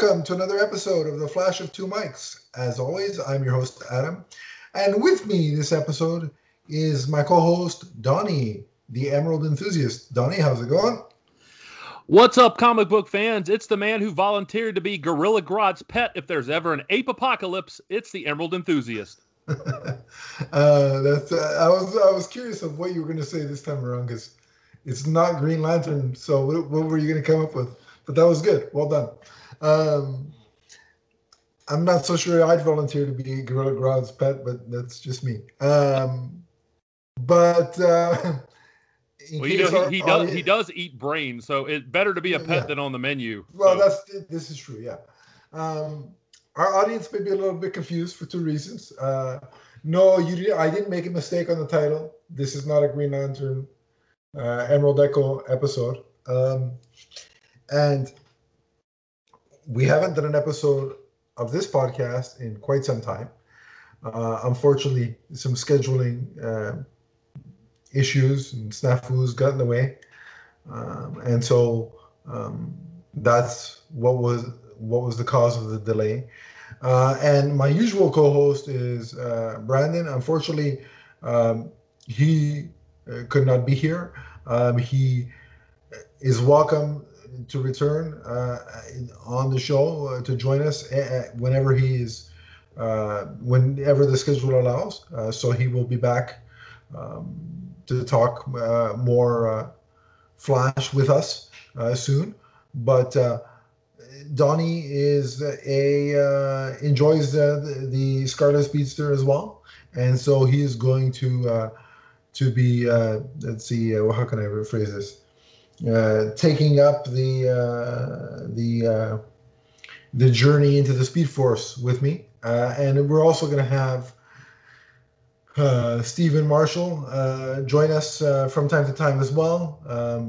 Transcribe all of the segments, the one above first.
welcome to another episode of The Flash of Two Mics. As always, I'm your host, Adam. And with me this episode is my co-host, Donnie, the Emerald Enthusiast. Donnie, how's it going? What's up, comic book fans? It's the man who volunteered to be Gorilla Grodd's pet if there's ever an ape apocalypse. It's the Emerald Enthusiast. I was curious of what you were going to say this time around because it's not Green Lantern. So what were you going to come up with? But that was good. Well done. I'm not so sure I'd volunteer to be Gorilla Grodd's pet, but that's just me. He does eat brains, so it's better to be a pet than on the menu. Well, this is true. Yeah. Our audience may be a little bit confused for two reasons. No, you did. I didn't make a mistake on the title. This is not a Green Lantern Emerald Echo episode. And we haven't done an episode of this podcast in quite some time. Unfortunately, some scheduling issues and snafus got in the way. And so that's what was the cause of the delay. And my usual co-host is Brandon. Unfortunately, he could not be here. He is welcome to return on the show to join us whenever whenever the schedule allows. So he will be back to talk more Flash with us soon. But Donnie enjoys the Scarlet Speedster as well, and so he is going to be let's see, how can I rephrase this? Taking up the journey into the Speed Force with me, and we're also going to have Stephen Marshall join us from time to time as well.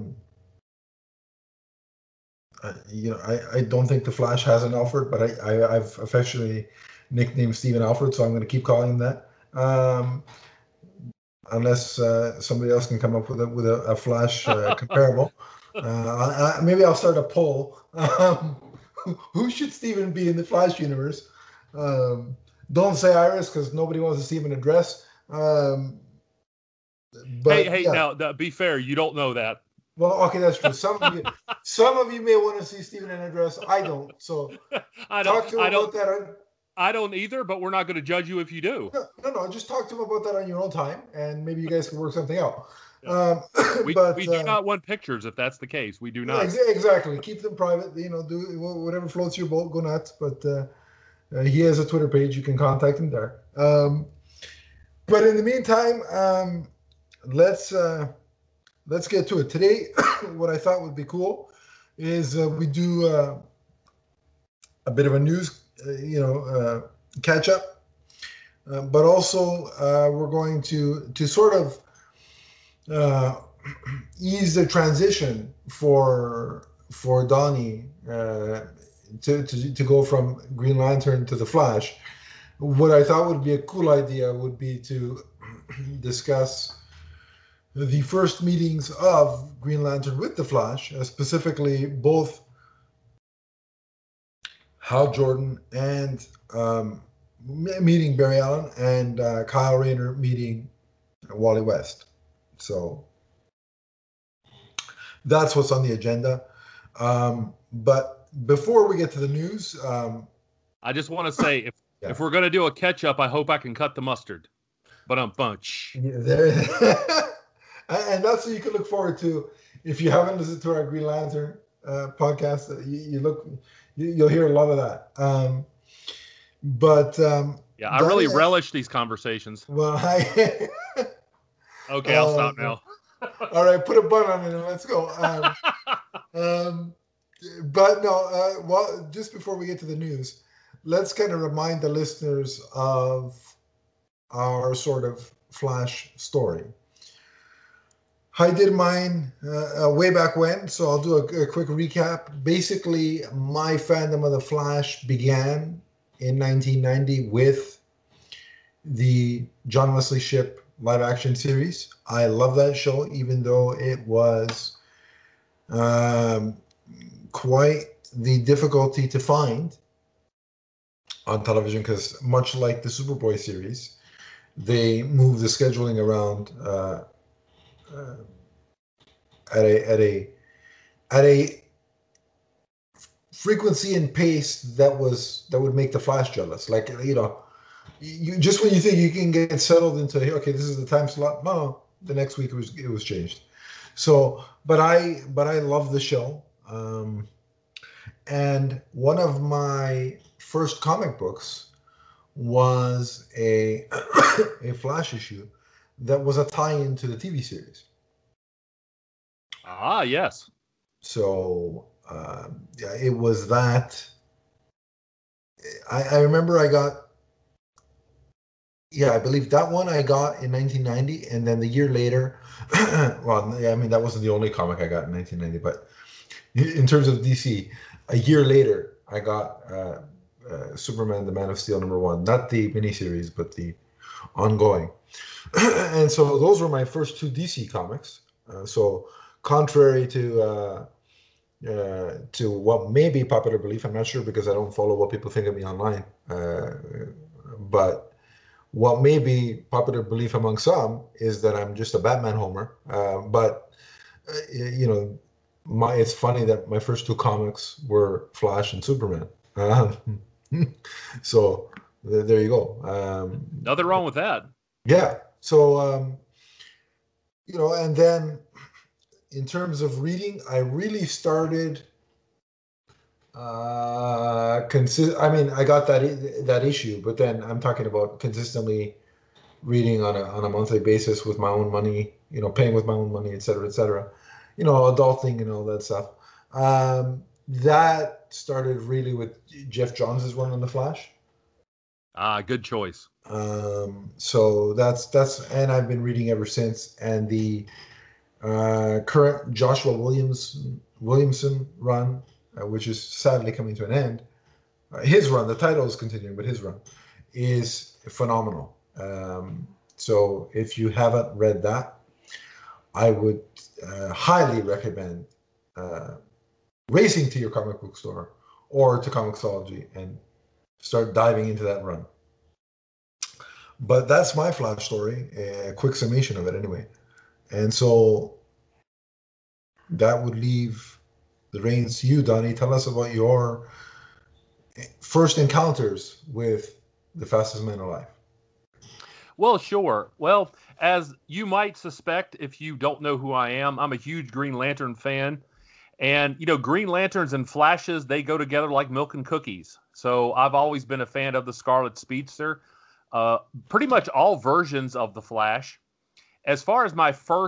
I don't think the Flash has an Alfred, but I've affectionately nicknamed Stephen Alfred, so I'm going to keep calling him that. Unless somebody else can come up with a Flash comparable. Maybe I'll start a poll. Who should Stephen be in the Flash universe? Don't say Iris because nobody wants to see him in a dress. Now, be fair, you don't know that. Well, okay, that's true. Some of you may want to see Stephen in a dress. I don't. So talk to him about that. I don't either, but we're not going to judge you if you do. No. Just talk to him about that on your own time, and maybe you guys can work something out. Yeah. We do not want pictures if that's the case. We do not. Exactly. Keep them private. Do whatever floats your boat. Go nuts. But he has a Twitter page. You can contact him there. But in the meantime, let's get to it. Today, what I thought would be cool is we do a bit of a news catch up, but also we're going to sort of ease the transition for Donnie to go from Green Lantern to the Flash. What I thought would be a cool idea would be to discuss the first meetings of Green Lantern with the Flash, specifically both Hal Jordan and meeting Barry Allen, and Kyle Rayner meeting Wally West. So that's what's on the agenda. But before we get to the news, I just want to say, if we're going to do a catch-up, I hope I can cut the mustard. But I'm bunch. Yeah, and that's what you can look forward to if you haven't listened to our Green Lantern podcast. You'll hear a lot of that. I really relish these conversations. Well, okay, I'll stop now. All right, put a bun on it and let's go. Just before we get to the news, let's kind of remind the listeners of our sort of Flash story. I did mine way back when, so I'll do a quick recap. Basically, my fandom of the Flash began in 1990 with the John Wesley Shipp live-action series. I love that show, even though it was quite the difficulty to find on television, because much like the Superboy series, they move the scheduling around at a frequency and pace that would make the Flash jealous. Like, you just when you think you can get settled into, okay, this is the time slot, no, the next week it was changed. So, but I love the show. And one of my first comic books was a a Flash issue that was a tie-in to the TV series. Ah, yes. So yeah, it was that. I remember I got. Yeah, I believe that one I got in 1990, and then the year later, well, I mean, that wasn't the only comic I got in 1990, but in terms of DC, a year later, I got Superman, the Man of Steel #1, not the miniseries, but the ongoing. And so those were my first two DC comics. So contrary to what may be popular belief, I'm not sure because I don't follow what people think of me online, but what may be popular belief among some is that I'm just a Batman homer. But it's funny that my first two comics were Flash and Superman. So there you go. Nothing wrong with that. Yeah. So and then in terms of reading, I really started. I mean, I got that issue, but then I'm talking about consistently reading on a monthly basis with my own money, paying with my own money, et cetera, adulting and all that stuff. That started really with Jeff Johns' run on the Flash. Ah, good choice. So that's and I've been reading ever since. And the current Joshua Williamson run, which is sadly coming to an end. His run, the title is continuing, but his run is phenomenal. So if you haven't read that, I would highly recommend racing to your comic book store or to Comixology and start diving into that run. But that's my Flash story, a quick summation of it anyway. And so that would leave the reins to you, Donnie. Tell us about your first encounters with the Fastest Man Alive. Well, sure. Well, as you might suspect, if you don't know who I am, I'm a huge Green Lantern fan. And, Green Lanterns and Flashes, they go together like milk and cookies. So I've always been a fan of the Scarlet Speedster. Pretty much all versions of the Flash. As far as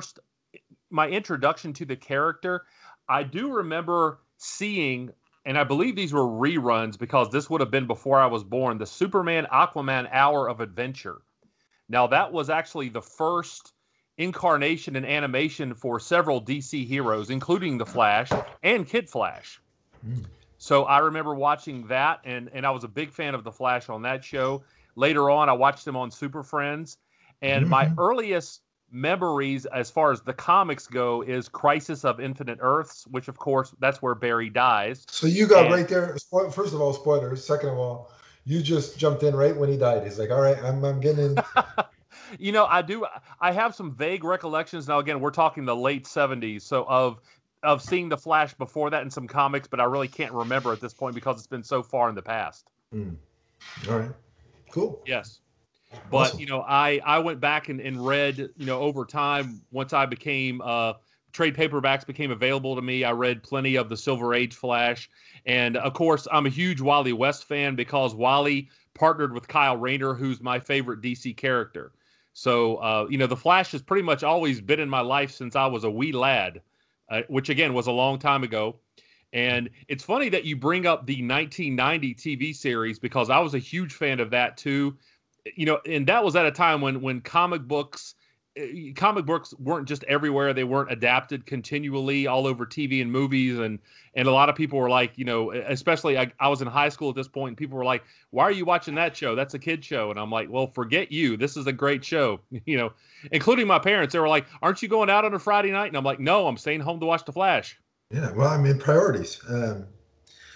my introduction to the character, I do remember seeing, and I believe these were reruns because this would have been before I was born, the Superman Aquaman Hour of Adventure. Now, that was actually the first incarnation in animation for several DC heroes, including the Flash and Kid Flash. So I remember watching that, and I was a big fan of the Flash on that show. Later on, I watched him on Super Friends. And my earliest memories as far as the comics go is Crisis of Infinite Earths, which of course that's where Barry dies. So you got right there. First of all, spoilers. Second of all, you just jumped in right when he died. He's like, all right, I'm getting in. I have some vague recollections. Now again, we're talking the late 70s, so of seeing the Flash before that in some comics, but I really can't remember at this point because it's been so far in the past. All right. Cool. Yes. But, awesome. I went back and read, over time, once I became, trade paperbacks became available to me, I read plenty of the Silver Age Flash. And, of course, I'm a huge Wally West fan because Wally partnered with Kyle Rayner, who's my favorite DC character. So, the Flash has pretty much always been in my life since I was a wee lad, which, again, was a long time ago. And it's funny that you bring up the 1990 TV series because I was a huge fan of that, too. And that was at a time when comic books weren't just everywhere. They weren't adapted continually all over TV and movies. And a lot of people were like, especially I was in high school at this point and people were like, why are you watching that show? That's a kid show. And I'm like, well, forget you. This is a great show, including my parents. They were like, aren't you going out on a Friday night? And I'm like, no, I'm staying home to watch The Flash. Yeah. Well, I mean, priorities.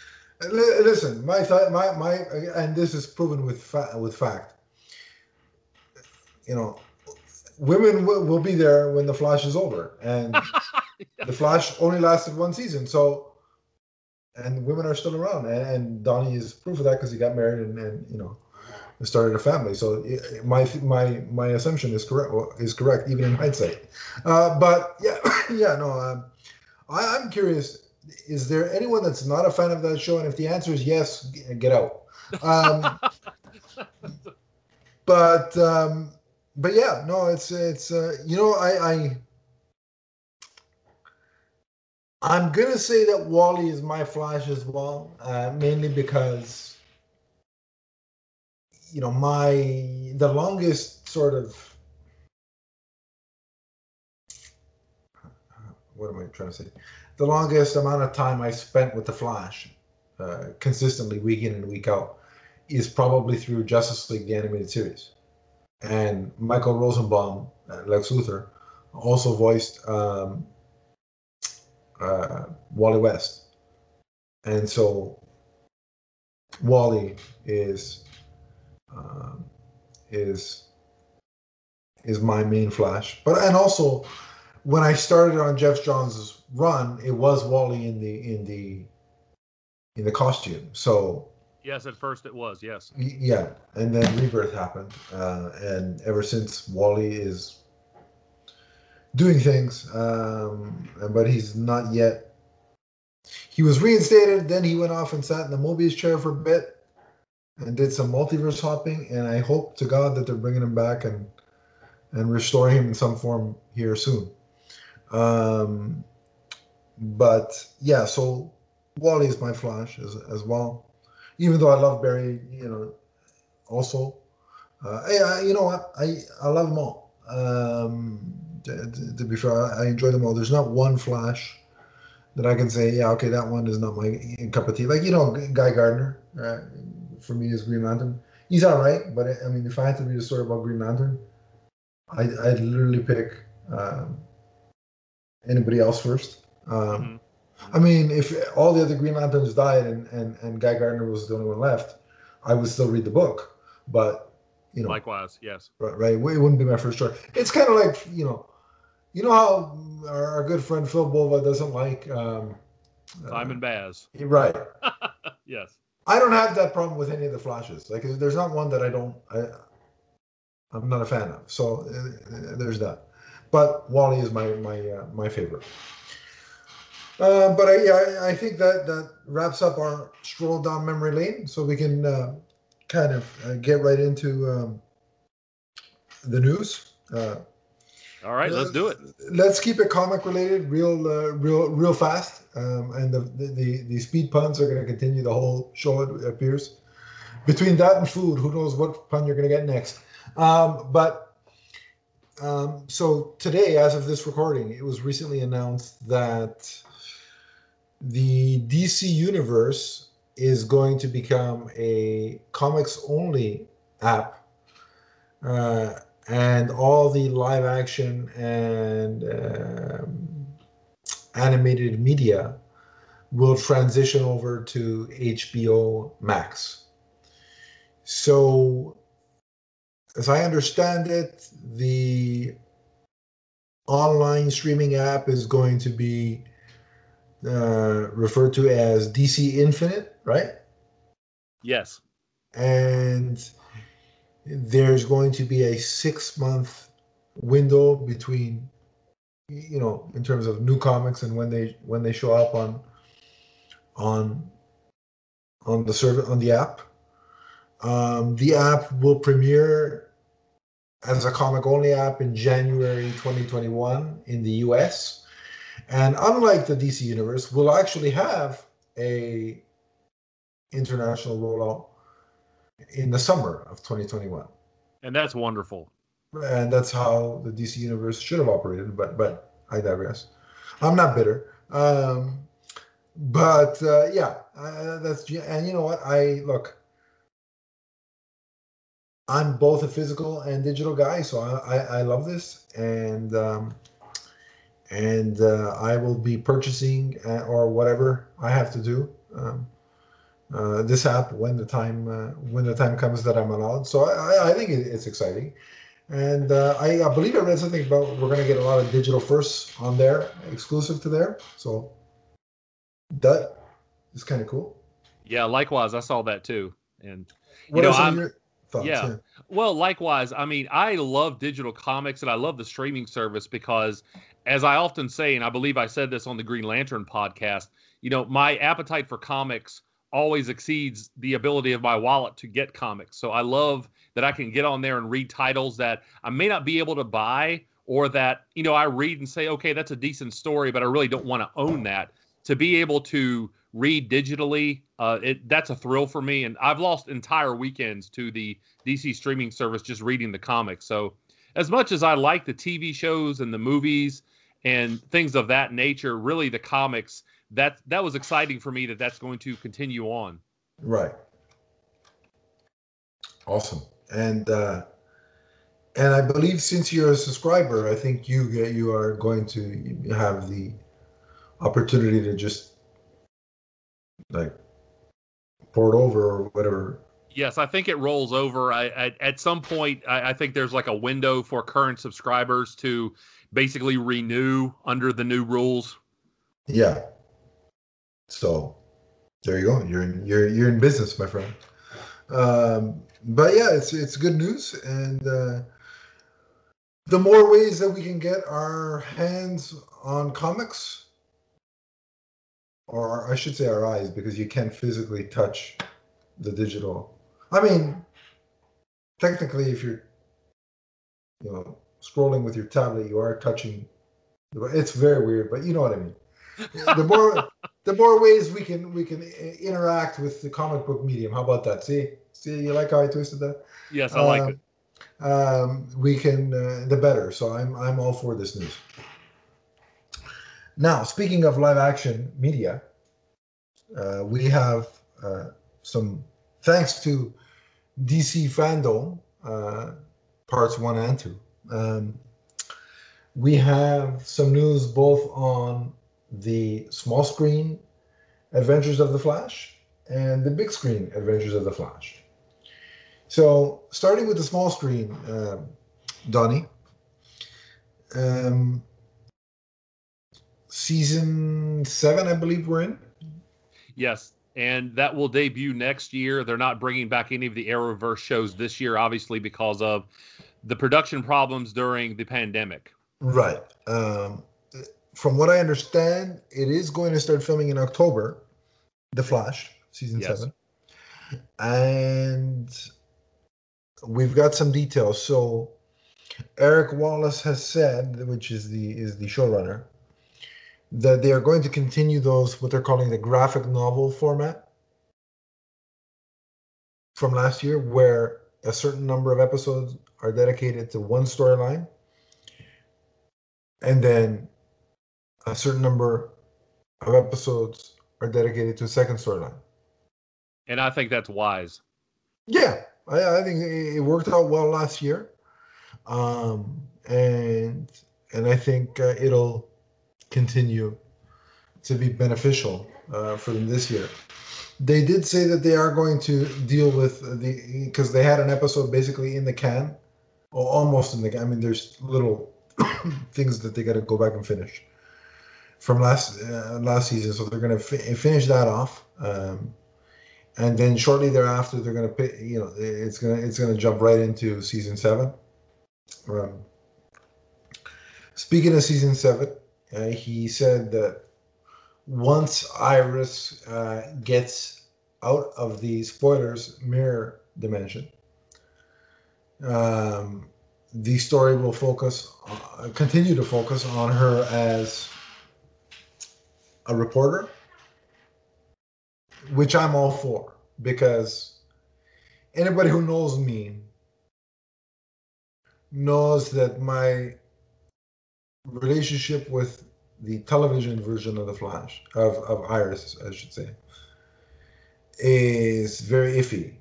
Listen, my, and this is proven with fact. You know, women will be there when the Flash is over, and the Flash only lasted one season, so and women are still around, and Donnie is proof of that because he got married and started a family. So my assumption is correct even in hindsight. But yeah, yeah, no. I'm curious. Is there anyone that's not a fan of that show? And if the answer is yes, get out. Um, but but yeah, no, it's I'm gonna say that Wally is my Flash as well, mainly because the longest sort of, what am I trying to say? The longest amount of time I spent with the Flash, consistently week in and week out, is probably through Justice League the animated series, and Michael Rosenbaum, Lex Luthor, also voiced Wally West, and so Wally is um, is is my main Flash. But and also when I started on Jeff Johns' run, it was Wally in the costume. So Yes, at first it was. Yes. yeah, and then Rebirth happened, and ever since Wally is doing things, but he's not yet. He was reinstated, then he went off and sat in the Mobius chair for a bit and did some multiverse hopping, and I hope to God that they're bringing him back and restoring him in some form here soon. Um, but yeah, so Wally is my Flash as well. Even though I love Barry, also. You know what? I love them all. To be fair, I enjoy them all. There's not one Flash that I can say, yeah, okay, that one is not my cup of tea. Like, Guy Gardner, for me, is Green Lantern. He's all right, but I mean, if I had to read a story about Green Lantern, I'd literally pick anybody else first. Mm-hmm. I mean, if all the other Green Lanterns died and Guy Gardner was the only one left, I would still read the book. But, Likewise, yes. right, it wouldn't be my first choice. It's kind of like, how our good friend Phil Bova doesn't like Simon Baz. right. Yes. I don't have that problem with any of the Flashes. Like, there's not one that I'm not a fan of. So there's that. But Wally is my favorite. But I think that wraps up our stroll down memory lane, so we can kind of get right into the news. All right, let's do it. Let's keep it comic related, real fast. And the speed puns are going to continue the whole show. It appears. Between that and food, who knows what pun you're going to get next? So today, as of this recording, it was recently announced that the DC Universe is going to become a comics only app, and all the live action and animated media will transition over to HBO Max. So, as I understand it, the online streaming app is going to be referred to as DC Infinite, right? Yes. And there's going to be a 6-month window between, in terms of new comics and when they show up on the service, on the app. The app will premiere as a comic only app in January 2021 in the US. And unlike the DC Universe, we'll actually have a international rollout in the summer of 2021. And that's wonderful. And that's how the DC Universe should have operated, but I digress. I'm not bitter. But yeah, that's, and you know what? I'm both a physical and digital guy, so I love this, and I will be purchasing or whatever I have to do this app when the time comes that I'm allowed. So I think it's exciting. And I believe I read something about we're going to get a lot of digital firsts on there, exclusive to there. So that is kind of cool. Yeah, likewise, I saw that too. And What are some of I'm your thoughts? yeah. Yeah. Well, likewise, I mean, I love digital comics and I love the streaming service because, as I often say, and I believe I said this on the Green Lantern podcast, my appetite for comics always exceeds the ability of my wallet to get comics. So I love that I can get on there and read titles that I may not be able to buy, or that, I read and say, okay, that's a decent story, but I really don't want to own that. To be able to read digitally, that's a thrill for me. And I've lost entire weekends to the DC streaming service just reading the comics. So, as much as I like the TV shows and the movies and things of that nature, really the comics, that was exciting for me that's going to continue on. Right. Awesome. And I believe since you're a subscriber, I think you are going to have the opportunity to just like pour it over or whatever. Yes, I think it rolls over. At some point, I think there's like a window for current subscribers to basically renew under the new rules. Yeah. So there you go. You're in business, my friend. But yeah, it's good news, and the more ways that we can get our hands on comics, or I should say our eyes, because you can't physically touch the digital. I mean, technically, if you're scrolling with your tablet, you are touching. It's very weird, but you know what I mean. The more the more ways we can interact with the comic book medium. How about that? See, you like how I twisted that? Yes, I like it. Um, we can the better. So I'm all for this news. Now, speaking of live action media, we have some thanks to DC Fandom parts 1 and 2. We have some news both on the small screen Adventures of the Flash and the big screen Adventures of the Flash. So, starting with the small screen, Donnie, um, season 7, I believe we're in. Yes, and that will debut next year. They're not bringing back any of the Arrowverse shows this year, obviously, because of the production problems during the pandemic. Right. From what I understand, it is going to start filming in October, The Flash, season Yes. 7. And we've got some details. So Eric Wallace has said, which is the showrunner, that they are going to continue those what they're calling the graphic novel format from last year, where a certain number of episodes are dedicated to one storyline, and then a certain number of episodes are dedicated to a second storyline. And I think that's wise. Yeah, I think it worked out well last year, and I think it'll continue to be beneficial for them this year. They did say that they are going to deal with because they had an episode basically in the can, or almost in the can. I mean, there's little things that they got to go back and finish from last season, so they're going to finish that off. And then shortly thereafter, they're going to it's going to jump right into season 7. Um, Speaking of season 7, he said that once Iris gets out of the spoilers mirror dimension, the story will continue to focus on her as a reporter, which I'm all for, because anybody who knows me knows that my relationship with the television version of the Flash, of Iris, I should say, is very iffy.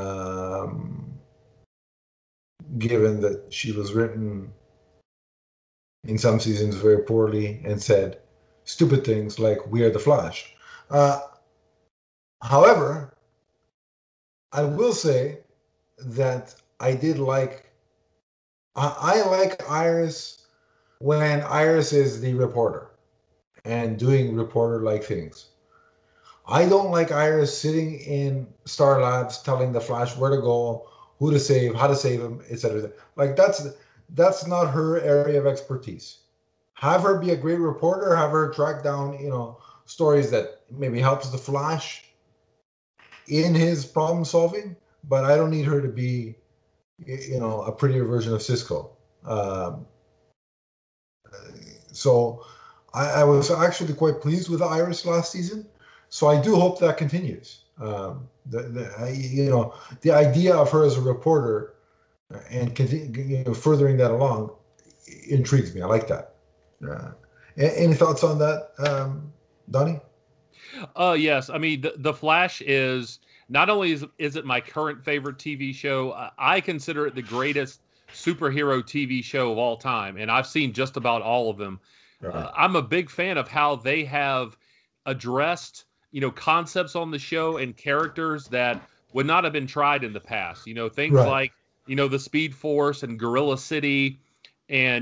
Given that she was written in some seasons very poorly and said stupid things like "We are the Flash." Uh, However, I will say that I like Iris when Iris is the reporter and doing reporter-like things. I don't like Iris sitting in Star Labs telling the Flash where to go, who to save, how to save him, etc. Like that's not her area of expertise. Have her be a great reporter, have her track down, stories that maybe helps the Flash in his problem solving, but I don't need her to be, a prettier version of Cisco. Um, so I was actually quite pleased with Iris last season. So I do hope that continues. The idea of her as a reporter and furthering that along intrigues me. I like that. Any thoughts on that, Donnie? Yes. I mean, the Flash is not only is it my current favorite TV show, I consider it the greatest superhero TV show of all time, and I've seen just about all of them. Right. I'm a big fan of how they have addressed, concepts on the show and characters that would not have been tried in the past. Things Right. like, the Speed Force and Gorilla City, and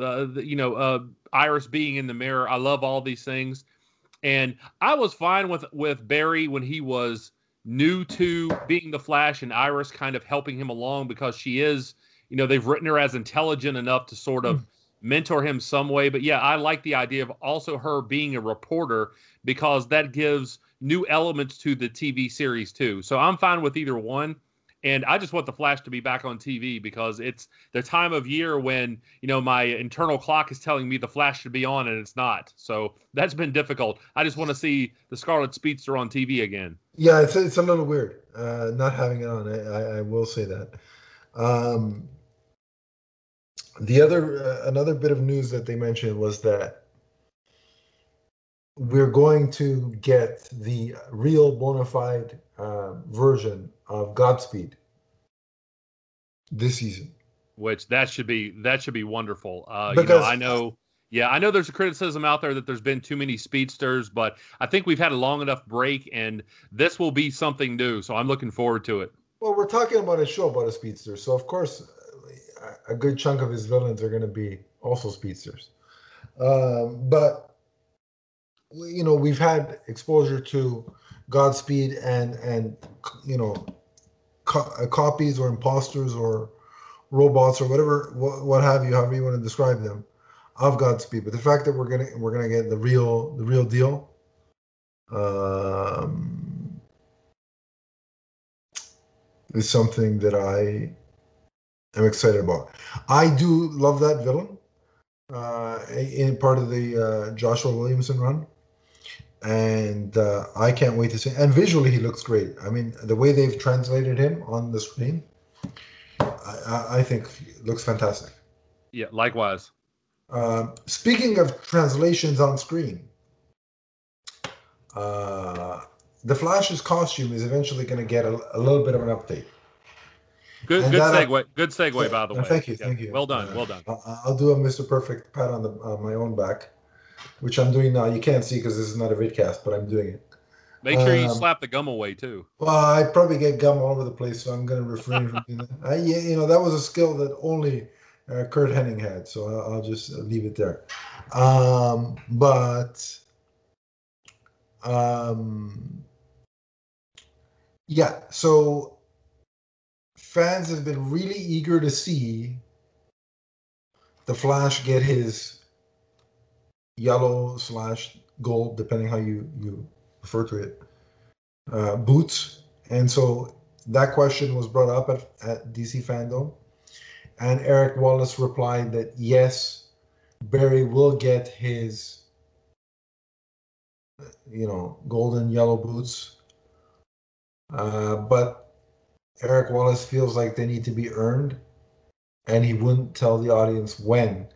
Iris being in the mirror. I love all these things. And I was fine with Barry when he was new to being the Flash and Iris kind of helping him along because she is, they've written her as intelligent enough to sort of mentor him some way. But yeah, I like the idea of also her being a reporter because that gives new elements to the TV series too. So I'm fine with either one. And I just want the Flash to be back on TV because it's the time of year when, my internal clock is telling me the Flash should be on and it's not. So that's been difficult. I just want to see the Scarlet Speedster on TV again. Yeah, it's a little weird not having it on. I will say that. Um, the other another bit of news that they mentioned was that we're going to get the real bona fide version of Godspeed this season. Which that should be wonderful. Because I know there's a criticism out there that there's been too many speedsters, but I think we've had a long enough break, and this will be something new. So I'm looking forward to it. well, we're talking about a show about a speedster, so of course, a good chunk of his villains are going to be also speedsters. But we've had exposure to Godspeed and copies or imposters or robots or whatever, what have you, however you want to describe them, of Godspeed. But the fact that we're gonna get the real deal, is something that I am excited about. I do love that villain in part of the Joshua Williamson run. And I can't wait to see. And visually, he looks great. I mean, the way they've translated him on the screen, I think looks fantastic. Yeah, likewise. Speaking of translations on screen, the Flash's costume is eventually going to get a little bit of an update. Good segue. Good segue, by the way. Thank you. Well done. Well done. I'll do a Mr. Perfect pat on my own back, which I'm doing now. You can't see because this is not a vidcast, but I'm doing it. Make sure you slap the gum away too. Well, I probably get gum all over the place, so I'm going to refrain from doing that. That was a skill that only Kurt Hennig had, so I'll just leave it there. Yeah, so fans have been really eager to see the Flash get his yellow/gold, depending how you refer to it, boots. And so that question was brought up at DC Fandom. And Eric Wallace replied that yes, Barry will get his, golden yellow boots. But Eric Wallace feels like they need to be earned, and he wouldn't tell the audience when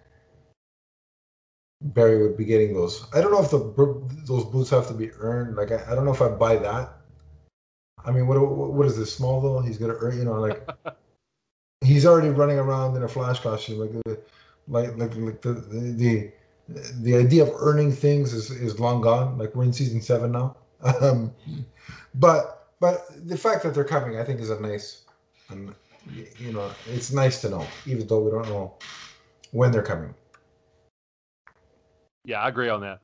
Barry would be getting those. I don't know if those boots have to be earned. Like, I don't know if I buy that. I mean, what is this, Smallville? He's gonna earn, like he's already running around in a Flash costume. Like the idea of earning things is long gone. Like, we're in season 7 now. Um, but the fact that they're coming, I think, is a nice, and it's nice to know, even though we don't know when they're coming. Yeah, I agree on that.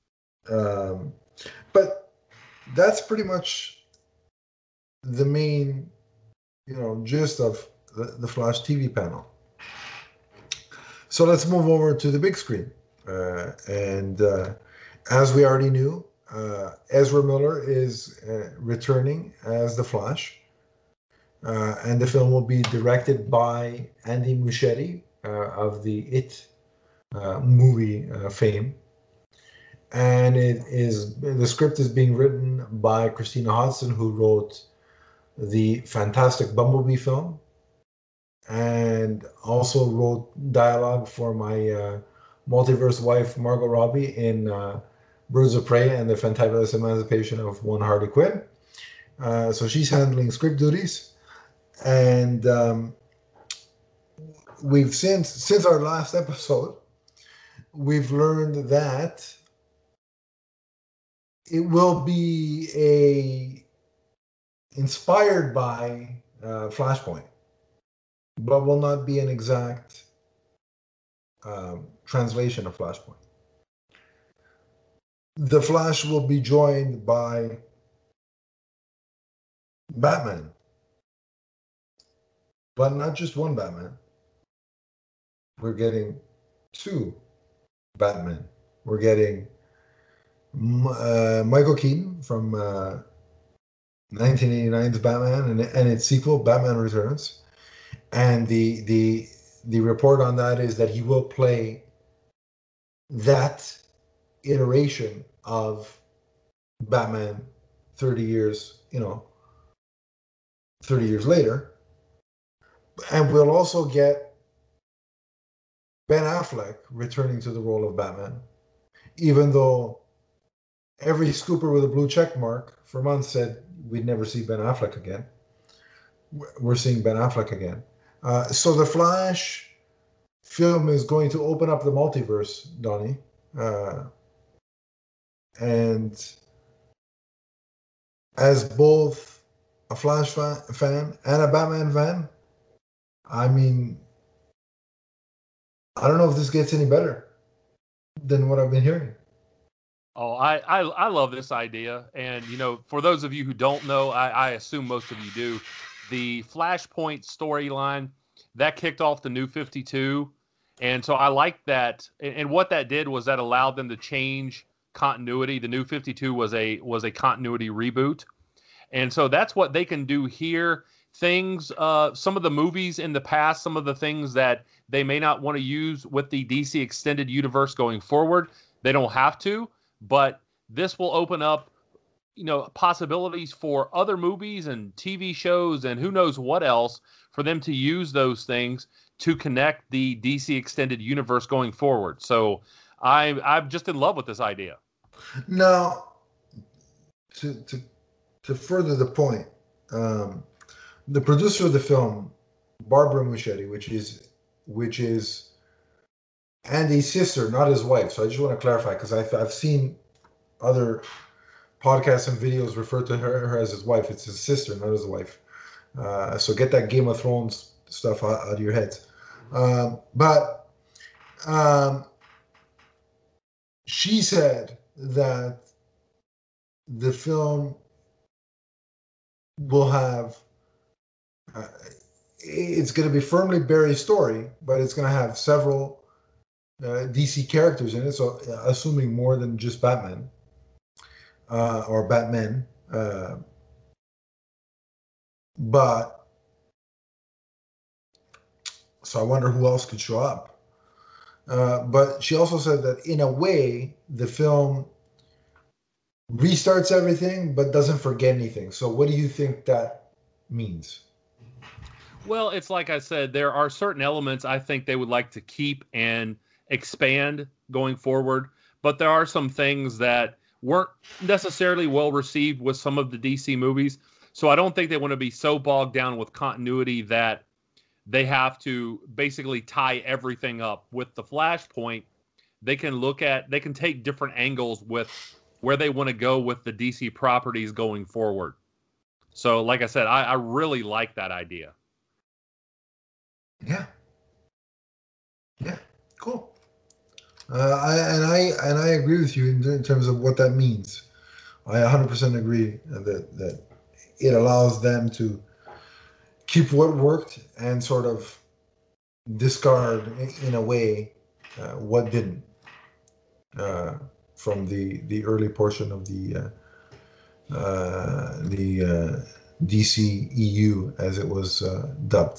But that's pretty much the main, gist of the Flash TV panel. So let's move over to the big screen. And as we already knew, Ezra Miller is returning as the Flash. And the film will be directed by Andy Muschietti of the It movie fame. And the script is being written by Christina Hodson, who wrote the fantastic Bumblebee film, and also wrote dialogue for my multiverse wife Margot Robbie in Birds of Prey and the Fantabulous Emancipation of One Harley Quinn. So she's handling script duties, and we've since our last episode, we've learned that it will be inspired by Flashpoint, but will not be an exact translation of Flashpoint. The Flash will be joined by Batman, but not just one Batman. We're getting two Batman. We're getting Michael Keaton from 1989's Batman and its sequel, Batman Returns. And the report on that is that he will play that iteration of Batman 30 years later. And we'll also get Ben Affleck returning to the role of Batman, even though every scooper with a blue check mark for months said we'd never see Ben Affleck again. We're seeing Ben Affleck again. So the Flash film is going to open up the multiverse, Donnie. And as both a Flash fan and a Batman fan, I mean, I don't know if this gets any better than what I've been hearing. Oh, I love this idea. And, for those of you who don't know, I assume most of you do, the Flashpoint storyline, that kicked off the New 52. And so I like that. And what that did was that allowed them to change continuity. The New 52 was a continuity reboot. And so that's what they can do here. Things, some of the movies in the past, some of the things that they may not want to use with the DC Extended Universe going forward, they don't have to. But this will open up, possibilities for other movies and TV shows and who knows what else for them to use those things to connect the DC Extended Universe going forward. So I'm just in love with this idea. Now, to further the point, the producer of the film, Barbara Muschietti, which is Andy's sister, not his wife. So I just want to clarify, because I've seen other podcasts and videos refer to her as his wife. It's his sister, not his wife. So get that Game of Thrones stuff out of your heads. But she said that the film will have it's going to be firmly Barry's story, but it's going to have several DC characters in it. So assuming more than just Batman or Batman, but so I wonder who else could show up. But she also said that in a way, the film restarts everything, but doesn't forget anything. So what do you think that means? Well, it's like I said, there are certain elements I think they would like to keep and expand going forward, but there are some things that weren't necessarily well received with some of the DC movies. So I don't think they want to be so bogged down with continuity that they have to basically tie everything up with the Flashpoint. They can take different angles with where they want to go with the DC properties going forward. So, like I said, I really like that idea. Yeah. Yeah. Cool. I agree with you in terms of what that means. I 100% agree that it allows them to keep what worked and sort of discard in a way what didn't from the early portion of the DCEU as it was dubbed.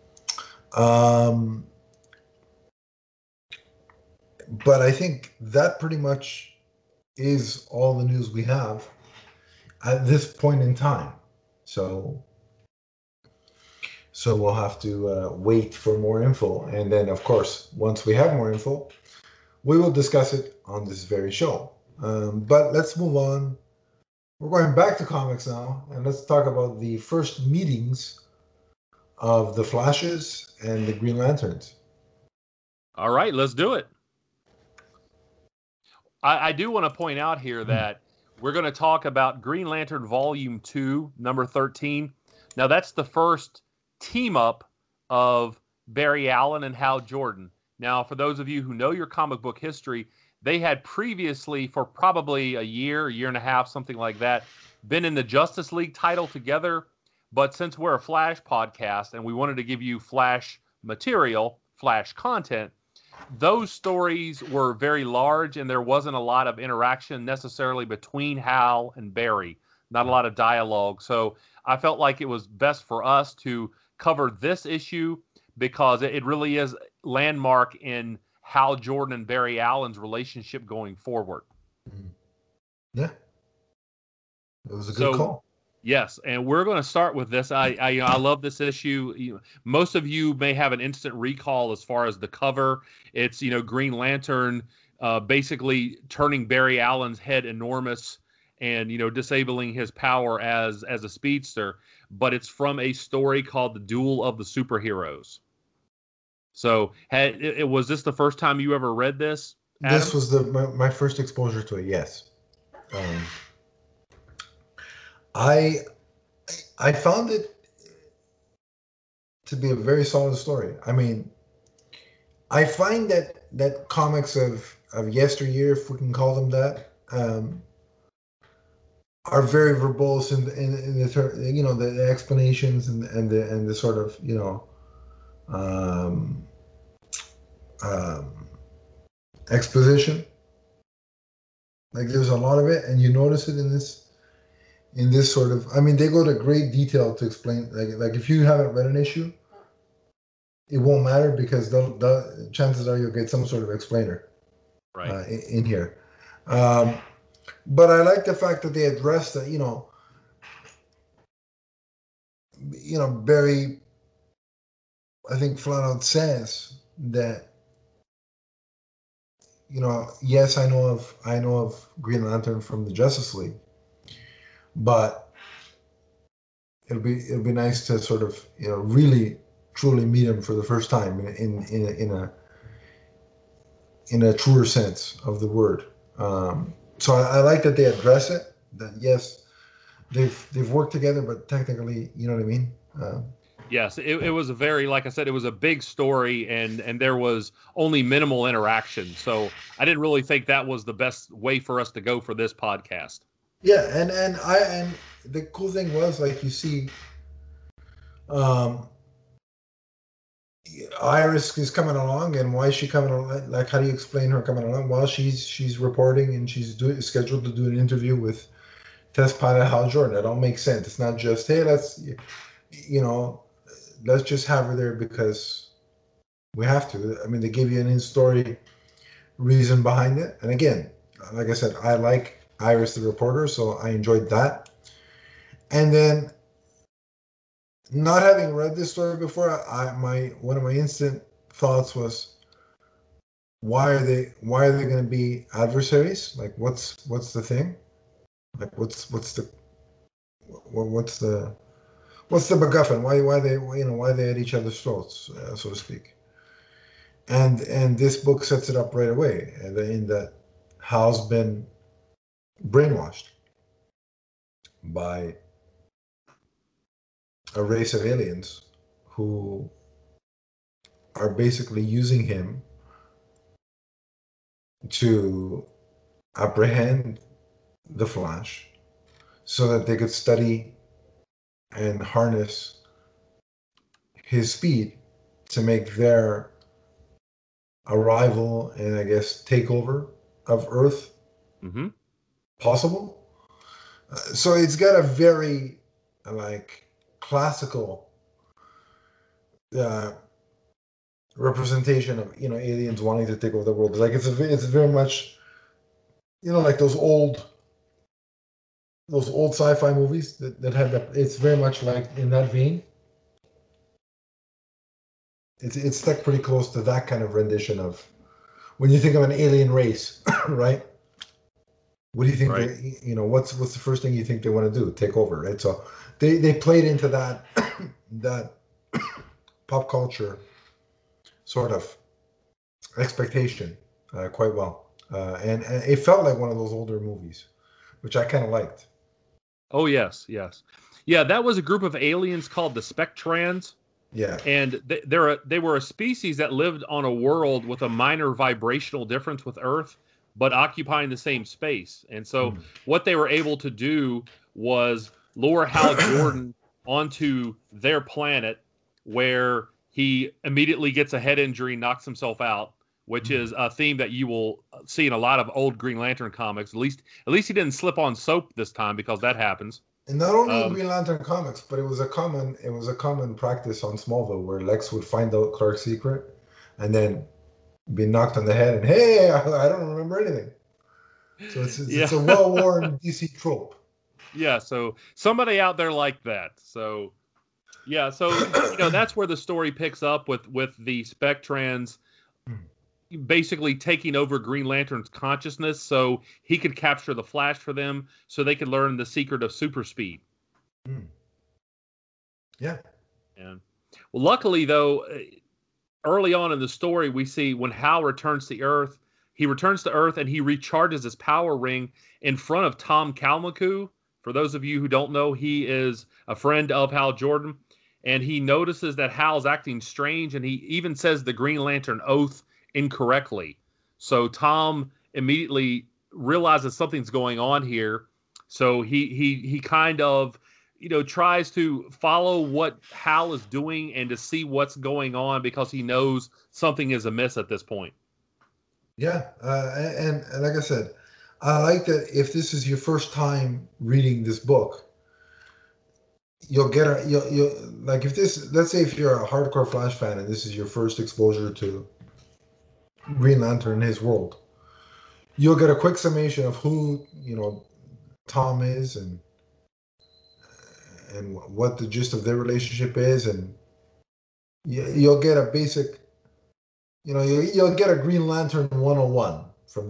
But I think that pretty much is all the news we have at this point in time. So we'll have to wait for more info. And then, of course, once we have more info, we will discuss it on this very show. But let's move on. We're going back to comics now, and let's talk about the first meetings of the Flashes and the Green Lanterns. All right, let's do it. I do want to point out here that we're going to talk about Green Lantern Volume 2, number 13. Now, that's the first team up of Barry Allen and Hal Jordan. Now, for those of you who know your comic book history, they had previously, for probably a year and a half, something like that, been in the Justice League title together. But since we're a Flash podcast and we wanted to give you Flash material, Flash content, those stories were very large and there wasn't a lot of interaction necessarily between Hal and Barry, not a lot of dialogue. So I felt like it was best for us to cover this issue because it really is landmark in Hal Jordan and Barry Allen's relationship going forward. Yeah. It was a good call. Yes, and we're going to start with this. I love this issue. Most of you may have an instant recall as far as the cover. It's Green Lantern basically turning Barry Allen's head enormous and disabling his power as a speedster. But it's from a story called The Duel of the Superheroes. So was this the first time you ever read this, Adam? This was my first exposure to it. Yes. I found it to be a very solid story. I mean, I find that comics of yesteryear, if we can call them that, are very verbose in the the explanations and the sort of exposition. Like there's a lot of it, and you notice it in this sort of. I mean, they go to great detail to explain. Like if you haven't read an issue, it won't matter because the chances are you'll get some sort of explainer right in here. But I like the fact that they address that. Barry, I think flat out says that. Yes, I know of Green Lantern from the Justice League, but it'll be nice to sort of really truly meet him for the first time in a truer sense of the word. So I like that they address it. That yes, they've worked together, but technically, you know what I mean. Yes, it was a very, like I said, it was a big story, and there was only minimal interaction. So I didn't really think that was the best way for us to go for this podcast. Yeah, and the cool thing was, like, you see, Iris is coming along, and why is she coming along? Like, how do you explain her coming along? Well, she's reporting, and she's scheduled to do an interview with Tess Pilot and Hal Jordan. It all makes sense. It's not just, hey, let's just have her there because we have to. I mean, they give you an in-story reason behind it. And again, like I said, I like Iris the reporter, so I enjoyed that. And then, not having read this story before, one of my instant thoughts was, why are they going to be adversaries? Like, what's the thing? Like, what's the MacGuffin? Why they at each other's throats, so to speak. And this book sets it up right away, in that Hal's been brainwashed by a race of aliens who are basically using him to apprehend the Flash so that they could study and harness his speed to make their arrival and, I guess, takeover of Earth Mm-hmm. possible. So it's got a very like classical uh, representation of aliens wanting to take over the world. Like it's very much like those old sci-fi movies that had that. It's very much like in that vein. It's stuck pretty close to that kind of rendition of when you think of an alien race, right? What do you think Right. what's the first thing you think they want to do? Take over, right? So they played into that that pop culture sort of expectation quite well, and it felt like one of those older movies, which I kind of liked. Oh yes, yes, yeah. That was a group of aliens called the Spectrans, Yeah. and they were a species that lived on a world with a minor vibrational difference with Earth, but occupying the same space. And so, Mm. what they were able to do was lure Hal Jordan onto their planet, where he immediately gets a head injury, knocks himself out, which is a theme that you will see in a lot of old Green Lantern comics. At least he didn't slip on soap this time, because that happens. And not only in Um, Green Lantern comics, but it was a common practice on Smallville where Lex would find out Clark's secret, and then be knocked on the head, and hey, I don't remember anything. So it's yeah. a well-worn DC trope. Yeah, so somebody out there like that. So yeah, so that's where the story picks up with the Spectrans basically taking over Green Lantern's consciousness, so he could capture the Flash for them, so they could learn the secret of super speed. Mm. Yeah. And well, luckily though, early on in the story, we see when Hal returns to Earth, he returns to Earth and he recharges his power ring in front of Tom Kalmaku. For those of you who don't know, he is a friend of Hal Jordan, and he notices that Hal's acting strange, and he even says the Green Lantern oath incorrectly. So Tom immediately realizes something's going on here. So he kind of tries to follow what Hal is doing and to see what's going on, because he knows something is amiss at this point. Yeah. And like I said, I like that if this is your first time reading this book, you'll like if this let's say if you're a hardcore Flash fan and this is your first exposure to Green Lantern and his world, you'll get a quick summation of who Tom is and what the gist of their relationship is, and you'll get a basic, you'll get a Green Lantern 101 from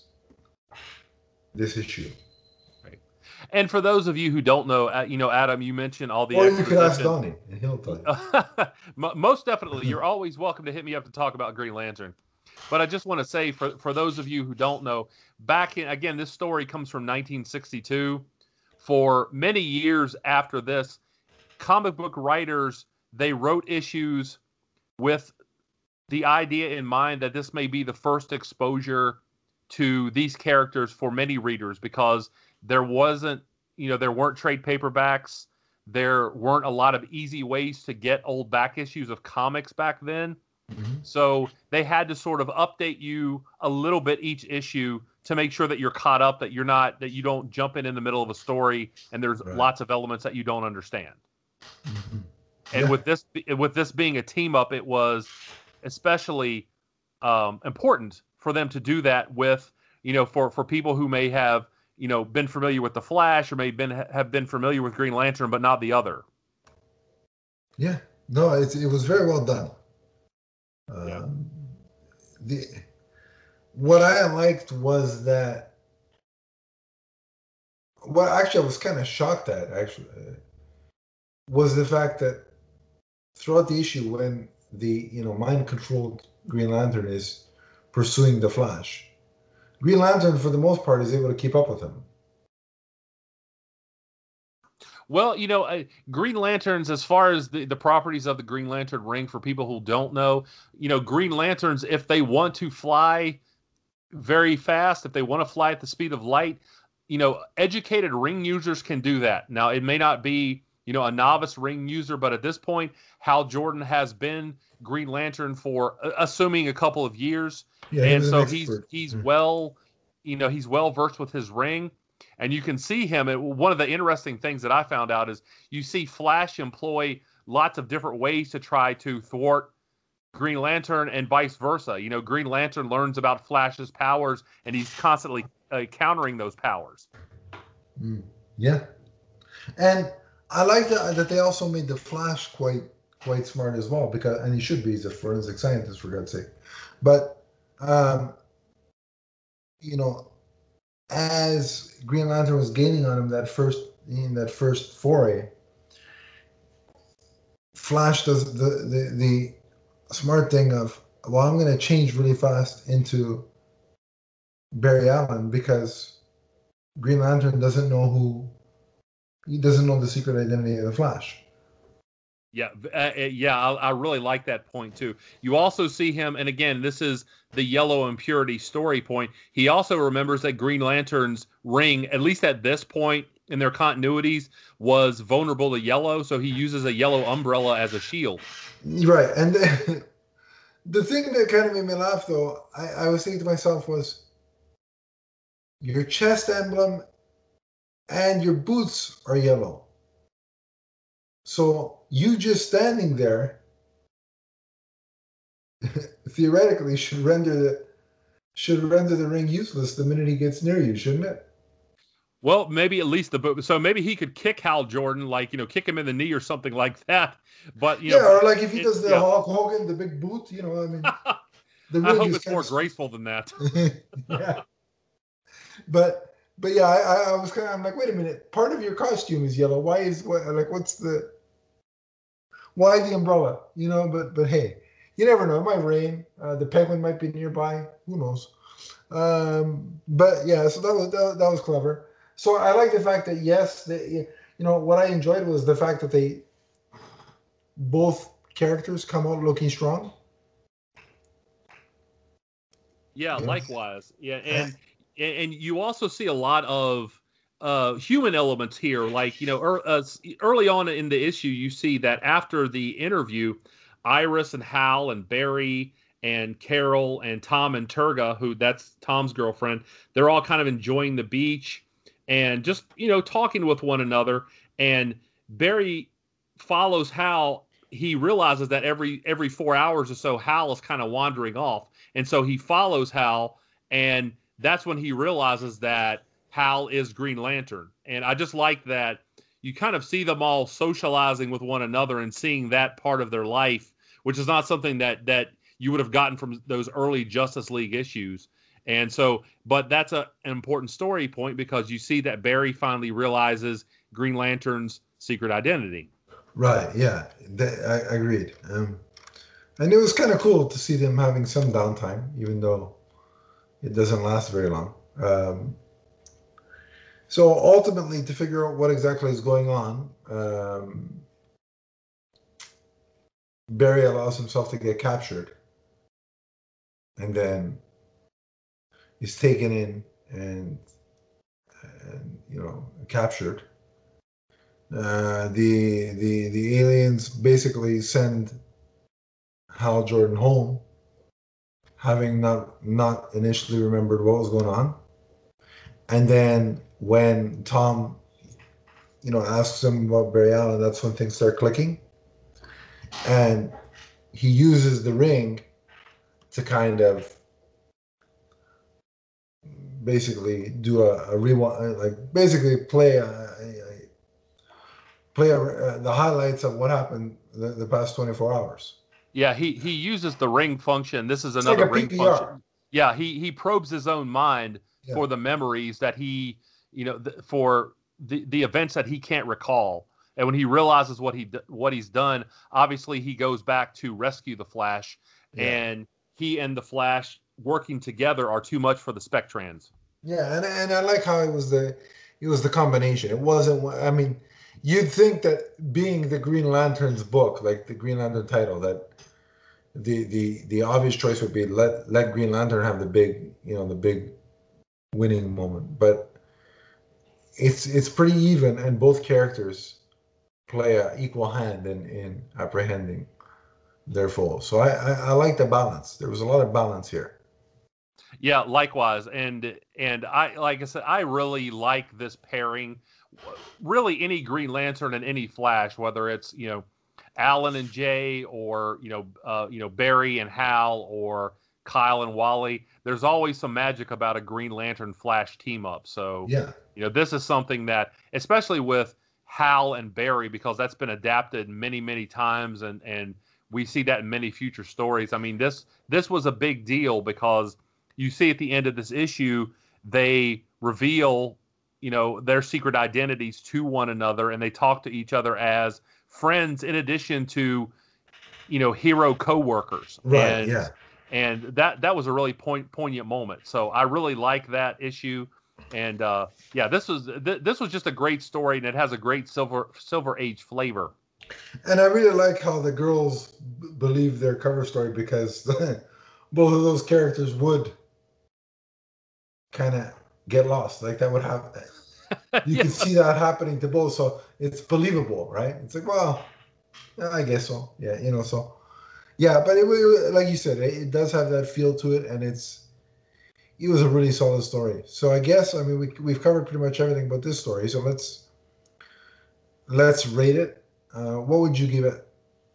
this issue. Right. And for those of you who don't know, Adam, you mentioned all the Or you could ask exposition. Donnie, and he'll tell you. Most definitely, you're always welcome to hit me up to talk about Green Lantern. But I just want to say, for those of you who don't know, back in, again, this story comes from 1962. For many years after this, comic book writers, they wrote issues with the idea in mind that this may be the first exposure to these characters for many readers, because there wasn't, there weren't trade paperbacks. There weren't a lot of easy ways to get old back issues of comics back then. Mm-hmm. So they had to sort of update you a little bit each issue to make sure that you're caught up, that you don't jump in the middle of a story and there's Right. lots of elements that you don't understand. Mm-hmm. And Yeah. with this being a team up, it was especially important for them to do that with, for people who may have, been familiar with the Flash, or have been familiar with Green Lantern, but not the other. Yeah. No, it was very well done. Yeah. The What I liked was that. Well, actually, I was kind of shocked at actually was the fact that throughout the issue, when the mind controlled Green Lantern is pursuing the Flash, Green Lantern for the most part is able to keep up with him. Well, Green Lanterns, as far as the properties of the Green Lantern ring, for people who don't know, Green Lanterns, if they want to fly very fast, if they want to fly at the speed of light, educated ring users can do that. Now, it may not be, a novice ring user, but at this point, Hal Jordan has been Green Lantern for, assuming a couple of years, Yeah, he and was an so he's expert. he's well, he's well versed with his ring, and you can see him. And one of the interesting things that I found out is you see Flash employ lots of different ways to try to thwart Green Lantern and vice versa. Green Lantern learns about Flash's powers, and he's constantly countering those powers. Mm. Yeah, and I like that they also made the Flash quite smart as well, because, and he should be, he's a forensic scientist, for God's sake. But um, you know, as Green Lantern was gaining on him in that first foray, Flash does the smart thing of, well, I'm going to change really fast into Barry Allen, because Green Lantern doesn't know the secret identity of the Flash. Yeah, I really like that point too. You also see him, and again, this is the yellow impurity story point. He also remembers that Green Lantern's ring, at least at this point in their continuities, was vulnerable to yellow, so he uses a yellow umbrella as a shield. Right, and the thing that kind of made me laugh, though, I was thinking to myself, was your chest emblem and your boots are yellow. So you just standing there theoretically should render the ring useless the minute he gets near you, shouldn't it? Well, maybe at least so maybe he could kick Hal Jordan, like kick him in the knee or something like that. But yeah, or like if he does the yeah. Hulk Hogan, the big boot, I mean, the I ring hope is it's more graceful than that. Yeah, but yeah, I was I'm like, wait a minute, part of your costume is yellow. Why the umbrella? But hey, you never know. It might rain. The penguin might be nearby. Who knows? But yeah, so that was clever. So I like the fact that, yes, what I enjoyed was the fact that they both characters come out looking strong. Yeah, likewise. Yeah, and you also see a lot of human elements here. Like early on in the issue, you see that after the interview, Iris and Hal and Barry and Carol and Tom and Turga, who that's Tom's girlfriend, they're all kind of enjoying the beach and just talking with one another. And Barry follows Hal. He realizes that every 4 hours or so, Hal is kind of wandering off, and so he follows Hal, and that's when he realizes that Hal is Green Lantern. And I just like that you kind of see them all socializing with one another and seeing that part of their life, which is not something that you would have gotten from those early Justice League issues. And so, but that's an important story point, because you see that Barry finally realizes Green Lantern's secret identity. Right. Yeah. I agreed. And it was kind of cool to see them having some downtime, even though it doesn't last very long. So ultimately, to figure out what exactly is going on, Barry allows himself to get captured, and then he's taken in and captured. The aliens basically send Hal Jordan home, having not initially remembered what was going on. And then when Tom, asks him about Barry Allen, that's when things start clicking. And he uses the ring to kind of basically do a rewind, like basically play the highlights of what happened the past 24 hours. Yeah, he uses the ring function. This is It's like another a ring PPR. function. Yeah, he probes his own mind Yeah. for the memories that he, for the events that he can't recall. And when he realizes what he's done, obviously he goes back to rescue the Flash, Yeah. and he and the Flash working together are too much for the Spectrans. Yeah, and I like how it was the combination. It wasn't. I mean, You'd think that being the Green Lantern's book, like the Green Lantern title, that the obvious choice would be let Green Lantern have the big winning moment. But it's pretty even, and both characters play a equal hand in apprehending their foe. So I like the balance. There was a lot of balance here. Yeah, likewise. And I, like I said, I really like this pairing. Really, any Green Lantern and any Flash, whether it's Alan and Jay, or Barry and Hal, or Kyle and Wally. There's always some magic about a Green Lantern Flash team up. So Yeah. this is something that, especially with Hal and Barry, because that's been adapted many, many times, and we see that in many future stories. I mean, this was a big deal because you see at the end of this issue, they reveal, their secret identities to one another, and they talk to each other as friends in addition to, hero co-workers. Right. Yeah. And that was a really poignant moment. So I really like that issue. And yeah, this was just a great story, and it has a great Silver Age flavor. And I really like how the girls believe their cover story, because both of those characters would kind of get lost. Like that would happen. You can see that happening to both, so it's believable, right? It's like, well, I guess so. Yeah, so. Yeah, but like you said, it does have that feel to it, and it was a really solid story. So I guess, I mean, we've covered pretty much everything but this story. So let's rate it. What would you give it?